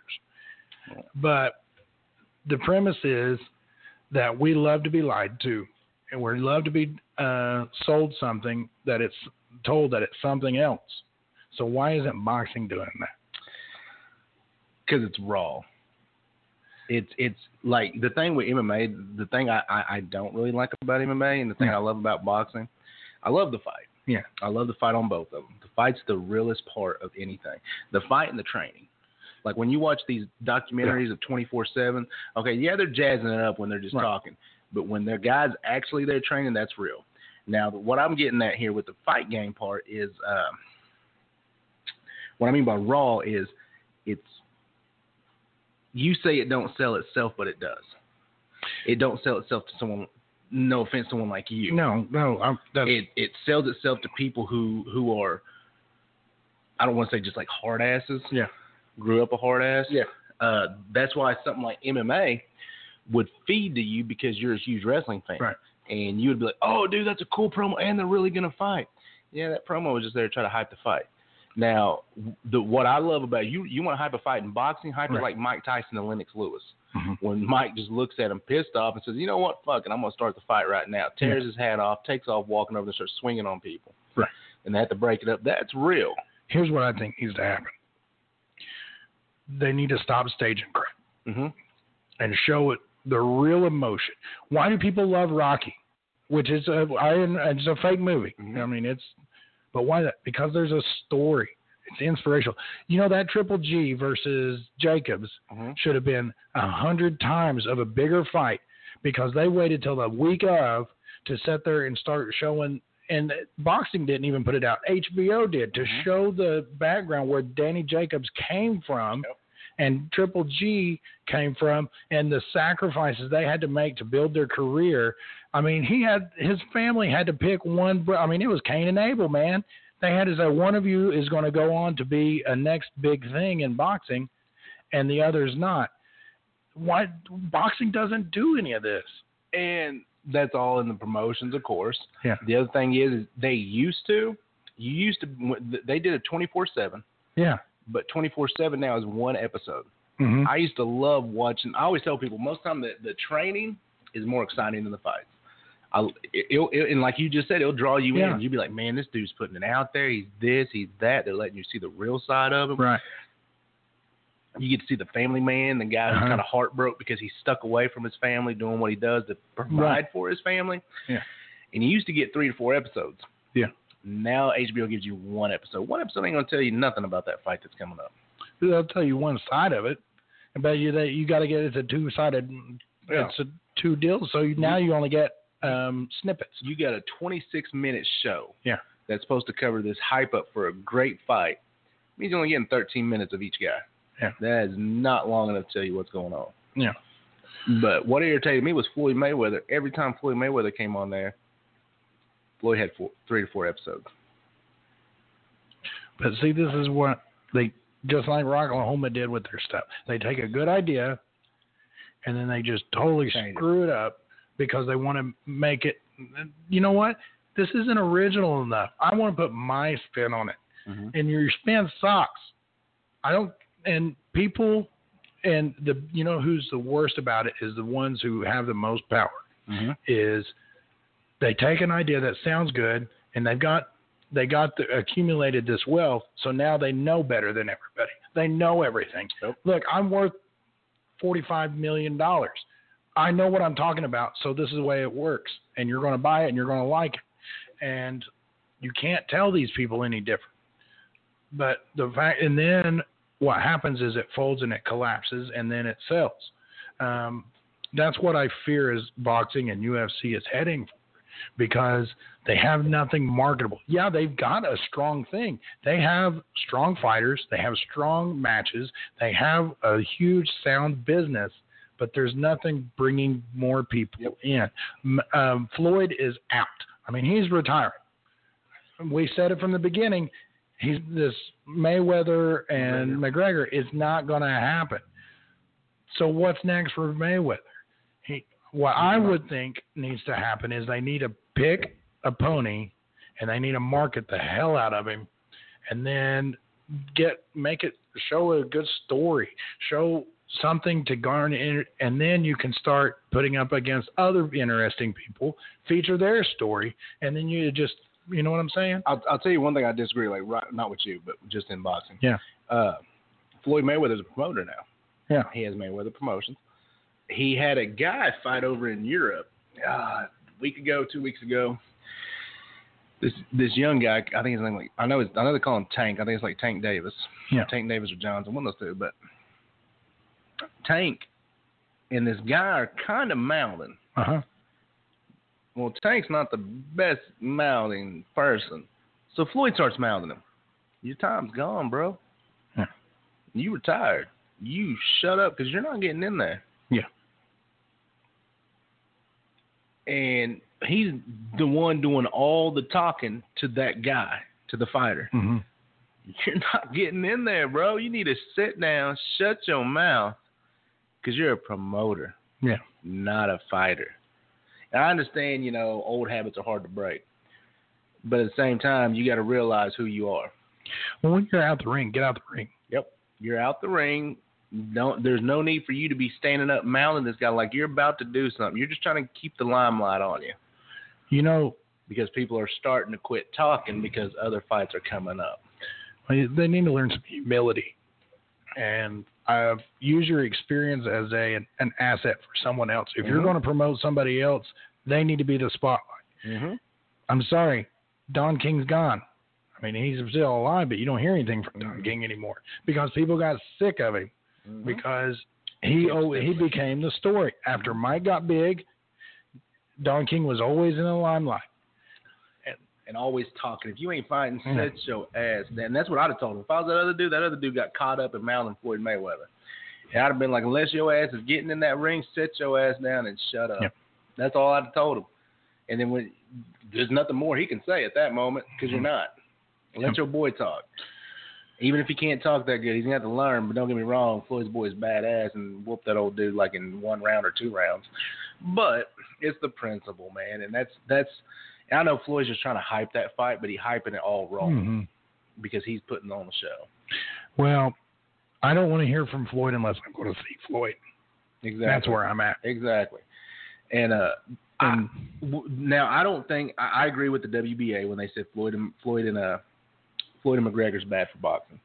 But the premise is that we love to be lied to, and we love to be uh, sold something that it's told that it's something else. So why isn't boxing doing that? Because it's raw. It's it's like the thing with M M A. The thing I, I, I don't really like about M M A, and the thing Yeah. I love about boxing, I love the fight. Yeah. I love the fight on both of them. The fight's the realest part of anything. The fight and the training. Like when you watch these documentaries of twenty-four seven, okay, yeah, they're jazzing it up when they're just Right. talking. But when their guys actually there training, that's real. Now, what I'm getting at here with the fight game part is, um, what I mean by raw is it's, you say it don't sell itself, but it does. It don't sell itself to someone, no offense to someone like you. No, no, I'm, that's, It it sells itself to people who, who are, I don't want to say just like hard asses. yeah, Grew up a hard ass. Yeah. Uh, that's why something like M M A would feed to you because you're a huge wrestling fan. Right. And you would be like, oh, dude, that's a cool promo, and they're really going to fight. Yeah, that promo was just there to try to hype the fight. Now, the what I love about you, you want to hype a fight in boxing, hype Right. it like Mike Tyson and Lennox Lewis. Mhm. When Mike just looks at him pissed off and says, you know what, fuck it, I'm going to start the fight right now. Tears Yeah. his hat off, takes off walking over and starts swinging on people. Right. And they have to break it up. That's real. Here's what I think needs to happen. They need to stop staging crap Mm-hmm. and show it the real emotion. Why do people love Rocky? Which is a, I, it's a fake movie. Mhm. I mean, it's, but why that? Because there's a story. It's inspirational. You know, that Triple G versus Jacobs Mm-hmm. should have been a hundred times of a bigger fight because they waited till the week of to sit there and start showing. And boxing didn't even put it out. H B O did to Mhm. show the background where Danny Jacobs came from. Yep. And Triple G came from, and the sacrifices they had to make to build their career. I mean, he had his family had to pick one. Bro- I mean, it was Cain and Abel, man. They had to say one of you is going to go on to be a next big thing in boxing, and the other is not. Why boxing doesn't do any of this? And that's all in the promotions, of course. Yeah. The other thing is, is they used to, you used to, they did it twenty-four seven, Yeah. but twenty-four seven now is one episode. Mm-hmm. I used to love watching. I always tell people most of the time that the training is more exciting than the fights. I, it, it'll, it, and like you just said, it'll draw you Yeah. in. You'll be like, man, this dude's putting it out there. He's this, he's that. They're letting you see the real side of him. Right. You get to see the family man, the guy who's Uh-huh. kind of heartbroken because he's stuck away from his family doing what he does to provide Right. for his family. Yeah. And you used to get three to four episodes. Yeah. Now H B O gives you one episode. One episode ain't going to tell you nothing about that fight that's coming up. They'll tell you one side of it. I bet you that you got to get it's a two sided. Yeah. It's a two deals. So you, now you only get um, snippets. You got a twenty-six minute show. Yeah. That's supposed to cover this hype up for a great fight. It means you're only getting thirteen minutes of each guy. Yeah. That is not long enough to tell you what's going on. Yeah. But what irritated me was Floyd Mayweather. Every time Floyd Mayweather came on there, Floyd had four, three to four episodes. But see, this is what they, just like Rocklahoma did with their stuff. They take a good idea, and then they just totally Change screw it. it up because they want to make it. You know what? This isn't original enough. I want to put my spin on it, Mm-hmm. and your spin sucks. I don't. And people, and the you know who's the worst about it is the ones who have the most power. Mm-hmm. Is they take an idea that sounds good, and they've got they got the, accumulated this wealth, so now they know better than everybody. They know everything. Yep. Look, I'm worth forty-five million dollars. I know what I'm talking about, so this is the way it works, and you're going to buy it, and you're going to like it. And you can't tell these people any different. But the fact, and then what happens is it folds and it collapses, and then it sells. Um, that's what I fear is boxing and U F C is heading for, because they have nothing marketable. Yeah, they've got a strong thing. They have strong fighters. They have strong matches. They have a huge sound business, but there's nothing bringing more people in. Um, Floyd is out. I mean, he's retiring. We said it from the beginning. He's this Mayweather and McGregor is not going to happen. So what's next for Mayweather? He, what I would think needs to happen is they need to pick a pony and they need to market the hell out of him, and then get make it show a good story, show something to garner, and then you can start putting up against other interesting people, feature their story, and then you just, you know what I'm saying? I'll, I'll tell you one thing I disagree, like right, not with you, but just in boxing. Yeah. Uh, Floyd Mayweather's a promoter now. Yeah. He has Mayweather Promotions. He had a guy fight over in Europe uh, a week ago, two weeks ago. This this young guy, I think his name, like I know, his, I know they call him Tank. I think it's like Tank Davis. Yeah. Tank Davis or Johnson, one of those two. But Tank and this guy are kind of mouthing. Uh huh. Well, Tank's not the best mouthing person, so Floyd starts mouthing him. Your time's gone, bro. Yeah. You retired. You shut up because you're not getting in there. Yeah. And he's the one doing all the talking to that guy, to the fighter. Mm-hmm. You're not getting in there, bro. You need to sit down, shut your mouth, because you're a promoter, Yeah. not a fighter. And I understand, you know, old habits are hard to break. But at the same time, you got to realize who you are. Well, when you're out the ring, get out the ring. Yep. You're out the ring. Don't. There's no need for you to be standing up mouthing this guy like you're about to do something. You're just trying to keep the limelight on you. You know, Because people are starting to quit talking because other fights are coming up. they need to learn some humility, and uh, use your experience as a an asset for someone else. If Mm-hmm. you're going to promote somebody else, they need to be the spotlight. Mm-hmm. I'm sorry, Don King's gone. I mean, he's still alive, but you don't hear anything from Don King anymore because people got sick of him. Mm-hmm. Because he oh, he became the story. After Mike got big, Don King was always in the limelight. And always talking. If you ain't fighting, Yeah. sit your ass down. And that's what I'd have told him. If I was that other dude, that other dude got caught up in mouthing Floyd Mayweather. And I'd have been like, unless your ass is getting in that ring, sit your ass down and shut up. Yeah. That's all I'd have told him. And then when there's nothing more he can say at that moment because you're not. Let Yeah. your boy talk. Even if he can't talk that good, he's going to have to learn. But don't get me wrong, Floyd's boy is badass and whoop that old dude like in one round or two rounds. But it's the principle, man. And that's that's – I know Floyd's just trying to hype that fight, but he's hyping it all wrong Mm-hmm. because he's putting on the show. Well, I don't want to hear from Floyd unless I'm going to see Floyd. Exactly. That's where I'm at. Exactly. And uh, And I, w- now I don't think I, I agree with the W B A when they said Floyd and Floyd and uh, Floyd and McGregor's bad for boxing.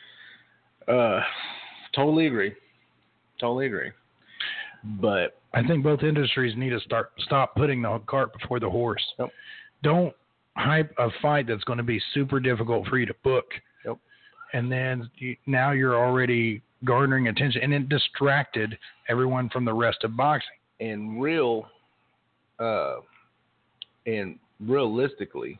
Uh, totally agree. Totally agree. But I think both industries need to start stop putting the cart before the horse. Yep. Don't hype a fight that's going to be super difficult for you to book. Yep. And then you, now you're already garnering attention, and it distracted everyone from the rest of boxing. and real, uh, and realistically,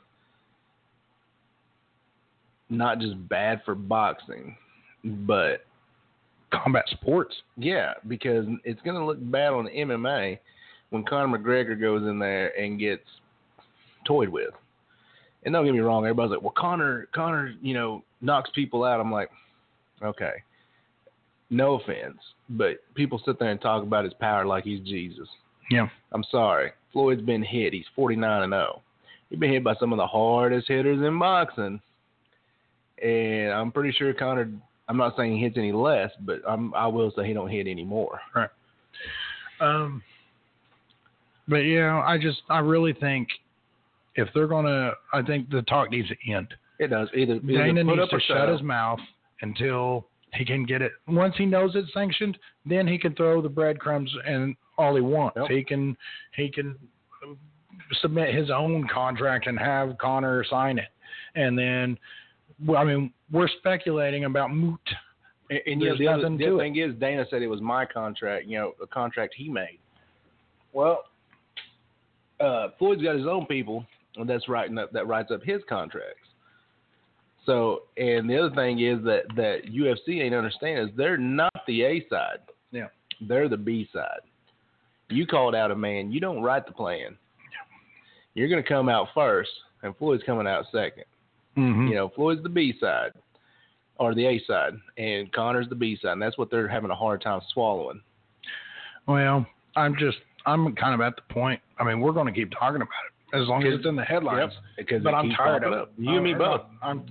not just bad for boxing, but combat sports. Yeah, because it's going to look bad on M M A when Conor McGregor goes in there and gets toyed with. And don't get me wrong, everybody's like, well, Conor, Conor, you know, knocks people out. I'm like, okay, no offense, but people sit there and talk about his power like he's Jesus. Yeah. I'm sorry. Floyd's been hit. He's forty-nine and oh. He's been hit by some of the hardest hitters in boxing. And I'm pretty sure Conor, I'm not saying he hits any less, but I'm, I will say he don't hit any more. Right. Um, but, yeah, I just, I really think if they're going to, I think the talk needs to end. It does. Either, either Dana put needs up to or shut shut his mouth until he can get it. Once he knows it's sanctioned, then he can throw the breadcrumbs and all he wants. Yep. He can, he can submit his own contract and have Conor sign it. And then, well, I mean, we're speculating about moot. And, and yeah, There's the other, nothing the to other it. thing is, Dana said it was my contract, you know, a contract he made. Well, uh, Floyd's got his own people that's writing up, that writes up his contracts. So, and the other thing is that, that U F C ain't understand is they're not the A side. Yeah. They're the B side. You called out a man. You don't write the plan. You're going to come out first, and Floyd's coming out second. Mm-hmm. You know, Floyd's the B side or the A side, and Conor's the B side, and that's what they're having a hard time swallowing. Well, I'm just, I'm kind of at the point. I mean, we're going to keep talking about it as long as it's in the headlines. Yep, because but it I'm keeps tired of popping it. up. You and me I'm, both. I'm,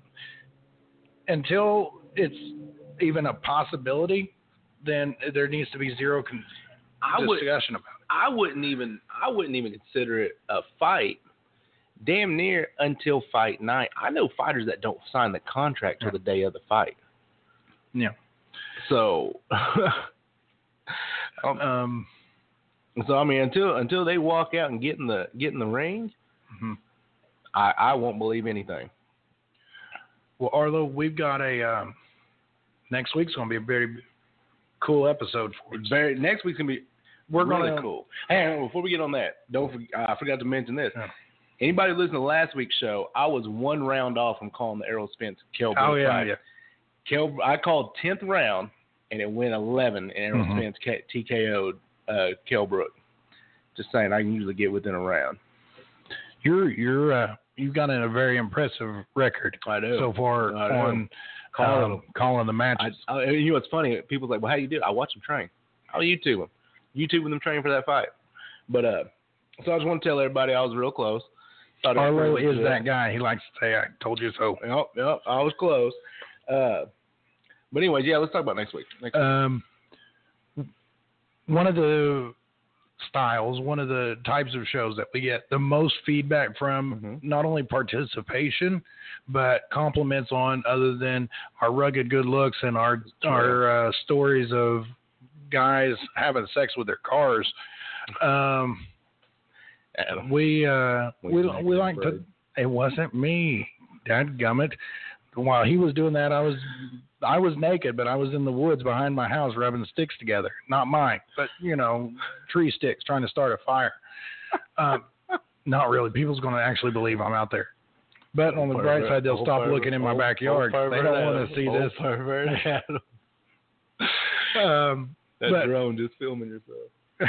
until it's even a possibility, then there needs to be zero con- I would, discussion about it. I wouldn't even, I wouldn't even consider it a fight. Damn near until fight night. I know fighters that don't sign the contract till Yeah. the day of the fight. Yeah. So, Um. so I mean, until until they walk out and get in the get in the ring, mhm. I, I won't believe anything. Well, Arlo, we've got a um, next week's going to be a very cool episode for us. Very, next week's gonna be We're really gonna, cool. Hey, before we get on that, don't forget, uh, I forgot to mention this. Yeah. Anybody listening to last week's show, I was one round off from calling the Errol Spence Kell Oh Brook yeah, fight. yeah. Kell, I called tenth round and it went eleven, and Errol Mhm. Spence K- T K O'd uh, Kell Brook. Just saying, I can usually get within a round. You're you're uh, you've got a very impressive record I do. so far I do. on Calling um, them. calling the I, matches. I, you know what's funny? People's like, well, how do you do it? I watch them train. I'll YouTube them. YouTube them train for that fight. But uh, so I just want to tell everybody I was real close. Thought it was Arlo pretty is good. that guy. He likes to say, "I told you so." Yep, yep, I was close. Uh, but anyways, yeah, let's talk about next week. Next week. Um, one of the styles, one of the types of shows that we get the most feedback from, Mhm. not only participation, but compliments on, other than our rugged good looks and our True. our uh, stories of guys having sex with their cars. Um, Adam. we uh, We we like we that like to. bird. It wasn't me, dadgummit. While he was doing that, I was I was naked, but I was in the woods behind my house rubbing sticks together. Not mine, but you know, tree sticks trying to start a fire. Um, not really. People's going to actually believe I'm out there. But on the Old bright pervert, side, they'll old stop pervert, looking in my old- backyard. old They pervert don't want Adam, to see old this. pervert Adam. Um, That but- drone just filming yourself.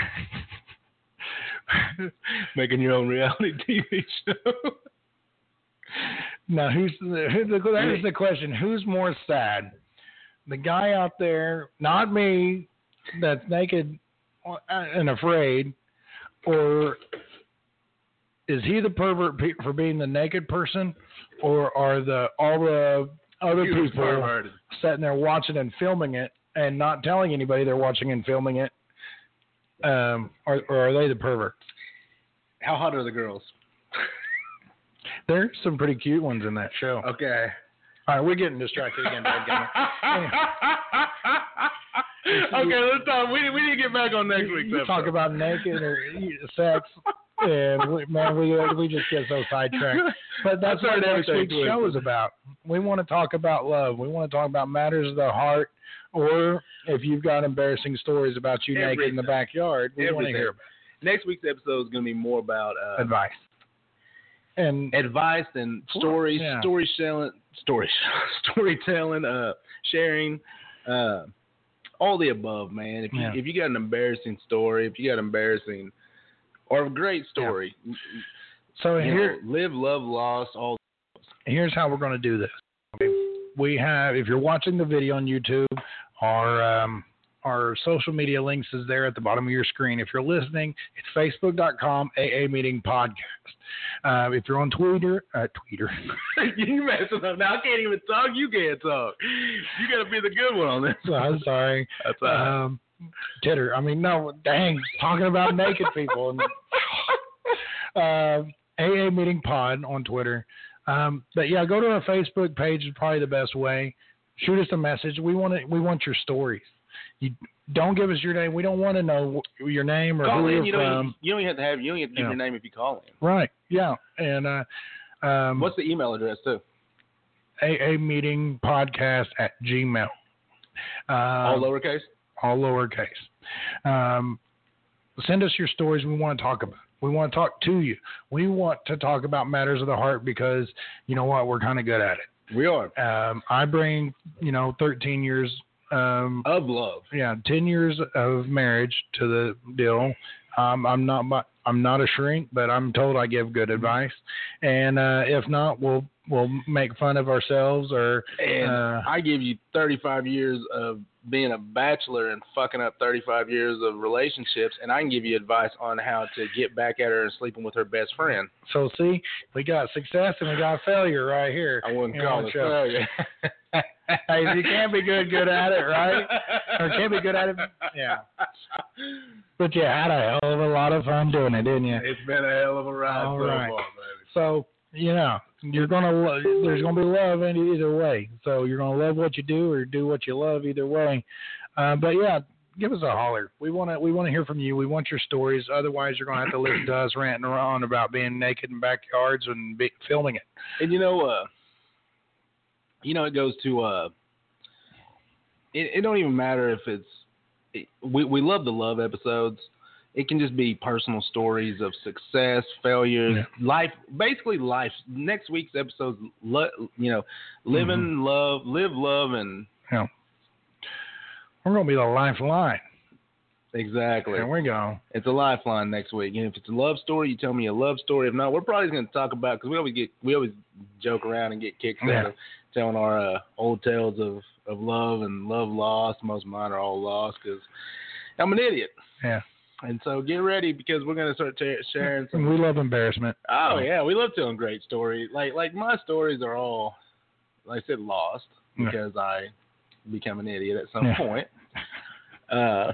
Making your own reality T V show. Now, who's the, who- the there's the question? Who's more sad, the guy out there, not me, that's naked and afraid, or is he the pervert pe- for being the naked person, or are the all the other He was people perverted. sitting there watching and filming it and not telling anybody they're watching and filming it? Um, or, or are they the perverts? How hot are the girls? There's some pretty cute ones in that show. Okay. All right, we're getting distracted again. dadgummit. Okay, let's talk. We, we need to get back on next You- week's you episode. talk about naked or sex, and we, man, we we just get so sidetracked. But that's I what started next everything week's show twisted. is about. We want to talk about love. We want to talk about matters of the heart, or if you've got embarrassing stories about you naked in the Everything. backyard, we want to Everything. hear about Next week's episode is going to be more about uh, advice. And advice and stories, Yeah. story telling, story, storytelling, uh, sharing, uh, all the above, man. If you Yeah. if you got an embarrassing story, if you got an embarrassing or a great story, So you here, know, live, love, lost, all. here's how we're going to do this. Okay? We have, if you're watching the video on YouTube, our um, our social media links is there at the bottom of your screen. If you're listening, it's facebook dot com A A Meeting Podcast. Uh, if you're on Twitter, uh, Twitter. You messing up now. I can't even talk. You can't talk. You got to be the good one on this. So I'm sorry. That's all right. Um, Titter. I mean, no, dang, talking about naked people. And, uh, A A Meeting Pod on Twitter. Um, but yeah, go to our Facebook page is probably the best way. Shoot us a message. We want to, we want your stories. You don't give us your name. We don't want to know your name or Call who in. you're You from. don't, you don't even have to have. You don't have to give Yeah. your name if you call in. Right. Yeah. And uh, um, What's the email address too? A A Meeting Podcast at Gmail. Um, All lowercase. all lowercase. Um, send us your stories we want to talk about. We want to talk to you. We want to talk about matters of the heart because, you know what, we're kind of good at it. We are. Um, I bring, you know, thirteen years, um, Of love. yeah, ten years of marriage to the deal. Um, I'm not, mu- I'm not a shrink, but I'm told I give good advice. And uh, if not, we'll we'll make fun of ourselves or. And uh, I give you thirty-five years of being a bachelor and fucking up thirty-five years of relationships, and I can give you advice on how to get back at her and sleeping with her best friend. So see, we got success and we got failure right here. I wouldn't in call one it show. failure. Hey, if you can't be good, good at it, right? Or can't be good at it, yeah. But you had a hell of a lot of fun doing it, didn't you? It's been a hell of a ride All so right. far, baby. So, you know, you're gonna lo- there's gonna be love in either way. So you're gonna love what you do or do what you love either way. Uh, but yeah, give us a holler. We wanna we wanna hear from you. We want your stories. Otherwise, you're gonna have to listen to us ranting around about being naked in backyards and be, filming it. And you know, uh, you know, it goes to, uh, it, it don't even matter if it's, it, we, we love the love episodes. It can just be personal stories of success, failures, Yeah. life, basically life. Next week's episode's, lo, you know, live and love, live, love, and Yeah. We're gonna be the lifeline. exactly. There we go. It's a lifeline next week. And if it's a love story, you tell me a love story. If not, we're probably going to talk about, because we always get, we always joke around and get kicks Yeah. out of telling our uh, old tales of, of love and love lost. Most of mine are all lost because I'm an idiot. Yeah. And so get ready because we're going to start ta sharing some. We love embarrassment. Oh yeah, we love telling great stories. Like like my stories are all, like I said, lost Yeah. because I become an idiot at some Yeah. point. Uh,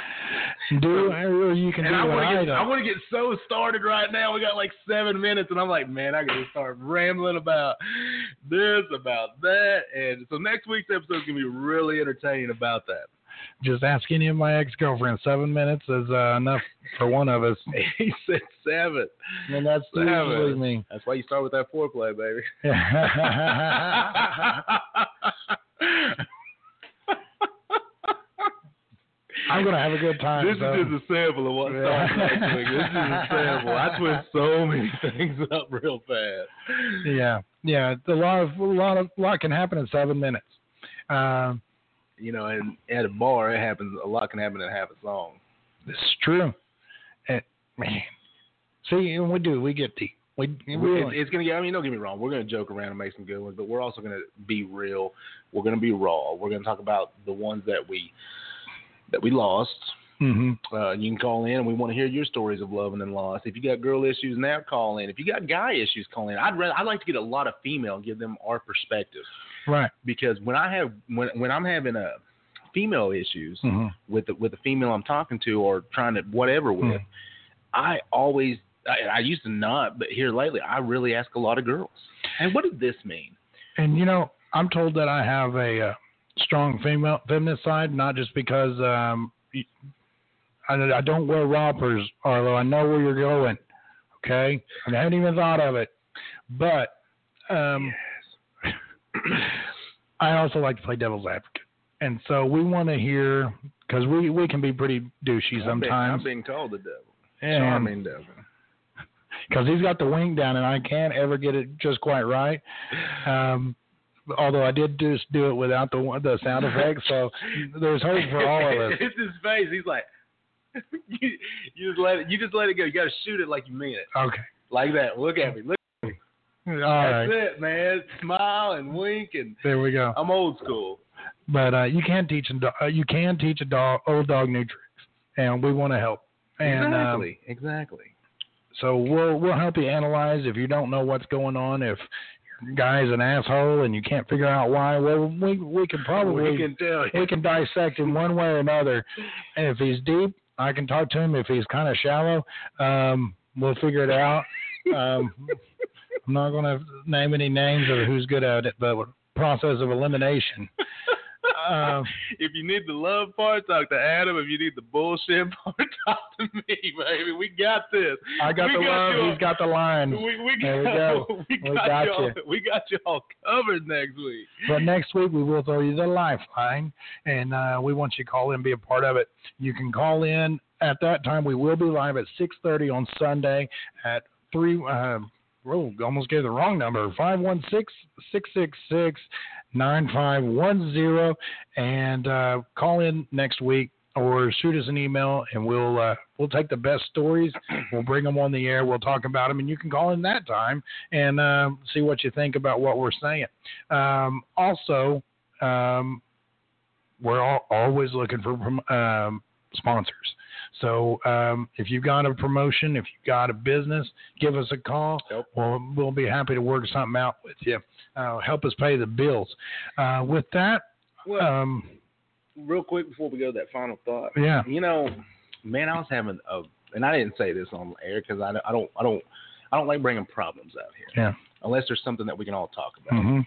Do or you can and do I what want I to get, do. I want to get so started right now. We got like seven minutes, and I'm like, man, I got to start rambling about this, about that, and so next week's episode is gonna be really entertaining about that. Just ask any of my ex-girlfriends. Seven minutes is uh, enough for one of us. He said seven. And that's Seven. usually me. That's why you start with that foreplay, baby. I'm going to have a good time. This so. is just a sample of what's Yeah. starting next week. This is a sample. I twist so many things up real fast. Yeah, yeah. It's a lot of a lot of a lot can happen in seven minutes. Um, You know, and at a bar, it happens. A lot can happen in half a song. it's true. And, man, see, and we do. We get deep. We, we It's, it's gonna get. I mean, don't get me wrong. We're gonna joke around and make some good ones, but we're also gonna be real. We're gonna be raw. We're gonna talk about the ones that we that we lost. hmm Uh, you can call in, and we want to hear your stories of loving and loss. If you got girl issues now, call in. If you got guy issues, call in. I'd rather, I'd like to get a lot of female and give them our perspective, Right. because when I have when when I'm having a female issues hmm with the, with the female I'm talking to or trying to whatever with, Mhm. I always I, I used to not, but here lately I really ask a lot of girls. And what does this mean? And you know, I'm told that I have a uh, strong female feminist side, not just because um, I, I don't wear rompers, although I know where you're going. Okay, I haven't even thought of it, but um, I also like to play devil's advocate, and so we want to hear because we, we can be pretty douchey sometimes. I'm being called the devil. And- Charming devil. Because he's got the wing down, and I can't ever get it just quite right. Um, Although I did just do it without the the sound effects, so there's hope for all of us. It's his face. He's like, you, you just let it. You just let it go. You got to shoot it like you mean it. Okay. Like that. Look at me. Look. All That's right. it, man. Smile and wink, and There we go. I'm old school. But uh, you can teach a do- uh, you can teach a dog old dog new tricks, and we want to help. And exactly. Um, exactly. so we'll we'll help you analyze if you don't know what's going on. If your guy's an asshole and you can't figure out why, well, we we can probably we can tell. we can dissect him one way or another. And if he's deep, I can talk to him. If he's kind of shallow, um, we'll figure it out. Um, I'm not going to name any names of who's good at it, but process of elimination. Um, if you need the love part, talk to Adam. If you need the bullshit part, talk to me, baby. We got this. I got we the got love. you. He's got the line. We, we There got, we go. We We got, got y'all, you. we got you all covered next week. But next week we will throw you the lifeline, and uh, we want you to call in and be a part of it. You can call in at that time. We will be live at six thirty on Sunday at three. Uh, oh, almost gave the wrong number. five one six, six six six, nine five one zero, and uh, call in next week or shoot us an email, and we'll uh, we'll take the best stories. We'll bring them on the air. We'll talk about them, and you can call in that time and uh, see what you think about what we're saying. Um, also, um, we're all, always looking for um, sponsors. So um, if you've got a promotion, if you've got a business, give us a call. Yep. We'll, we'll be happy to work something out with you. Uh, help us pay the bills. Uh, with that, Well, um, real quick before we go to that final thought. yeah. You know, man, I was having a, and I didn't say this on air because I, I don't, I don't, I don't like bringing problems out here. Yeah. Unless there's something that we can all talk about. Mm-hmm.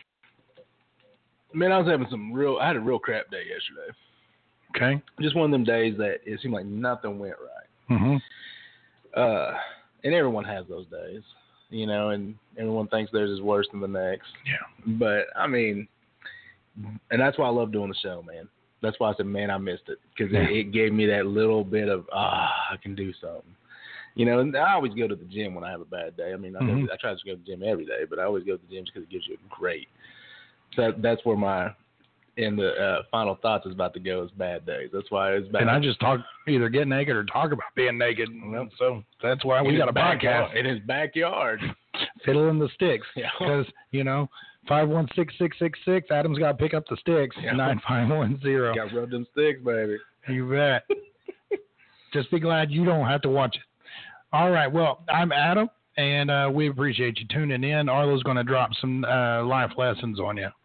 Man, I was having some real, I had a real crap day yesterday. Okay. Just one of them days that it seemed like nothing went right. Mm-hmm. Uh, and everyone has those days, you know, and everyone thinks theirs is worse than the next. Yeah. But I mean, and that's why I love doing the show, man. That's why I said, man, I missed it because Yeah. it, it gave me that little bit of ah, I can do something. You know, and I always go to the gym when I have a bad day. I mean, I, Mhm. go, I try to go to the gym every day, but I always go to the gym because it gives you a great. So that's where my and the uh, final thoughts is about to go is bad days. That's why it's bad. And I just talk, either get naked or talk about being naked. Yep. So that's why we In got his a backyard- podcast. in his backyard. Fiddle in the sticks. Yeah. Because, you know, five one six, six six six, Adam's got to pick up the sticks. Yeah. nine five one zero. Got rub them sticks, baby. You bet. Just be glad you don't have to watch it. All right. Well, I'm Adam, and uh, we appreciate you tuning in. Arlo's going to drop some uh, life lessons on you.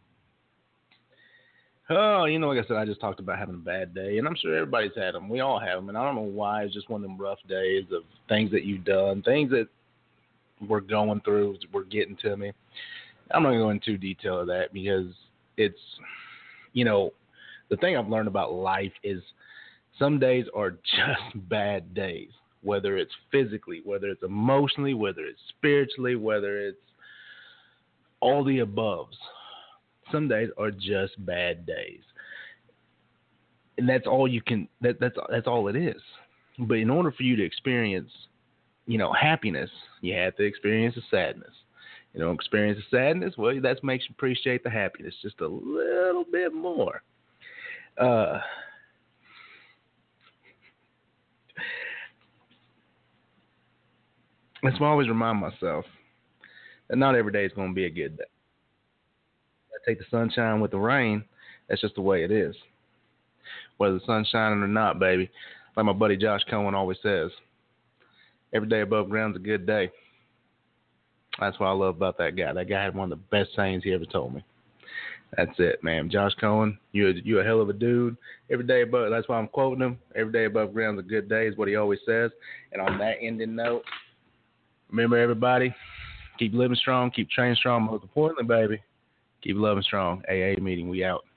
Oh, you know, like I said, I just talked about having a bad day, and I'm sure everybody's had them. We all have them, and I don't know why. It's just one of them rough days of things that you've done, things that we're going through, we're getting to me. I'm not going to go into detail of that because it's, you know, the thing I've learned about life is some days are just bad days, whether it's physically, whether it's emotionally, whether it's spiritually, whether it's all the aboves. Some days are just bad days, and that's all you can. That, that's that's all it is. But in order for you to experience, you know, happiness, you have to experience the sadness. You know, experience the sadness. Well, that makes you appreciate the happiness just a little bit more. Uh, that's why I always remind myself that not every day is going to be a good day. Take the sunshine with the rain. That's just the way it is. Whether the sun's shining or not, baby. Like my buddy Josh Cohen always says, every day above ground's a good day. That's what I love about that guy. That guy had one of the best sayings he ever told me. That's it, man. Josh Cohen, you're, you're a hell of a dude. Every day above, that's why I'm quoting him. Every day above ground's a good day is what he always says. And on that ending note, remember everybody, keep living strong, keep training strong. Most importantly, baby, keep loving strong. A A meeting, we out.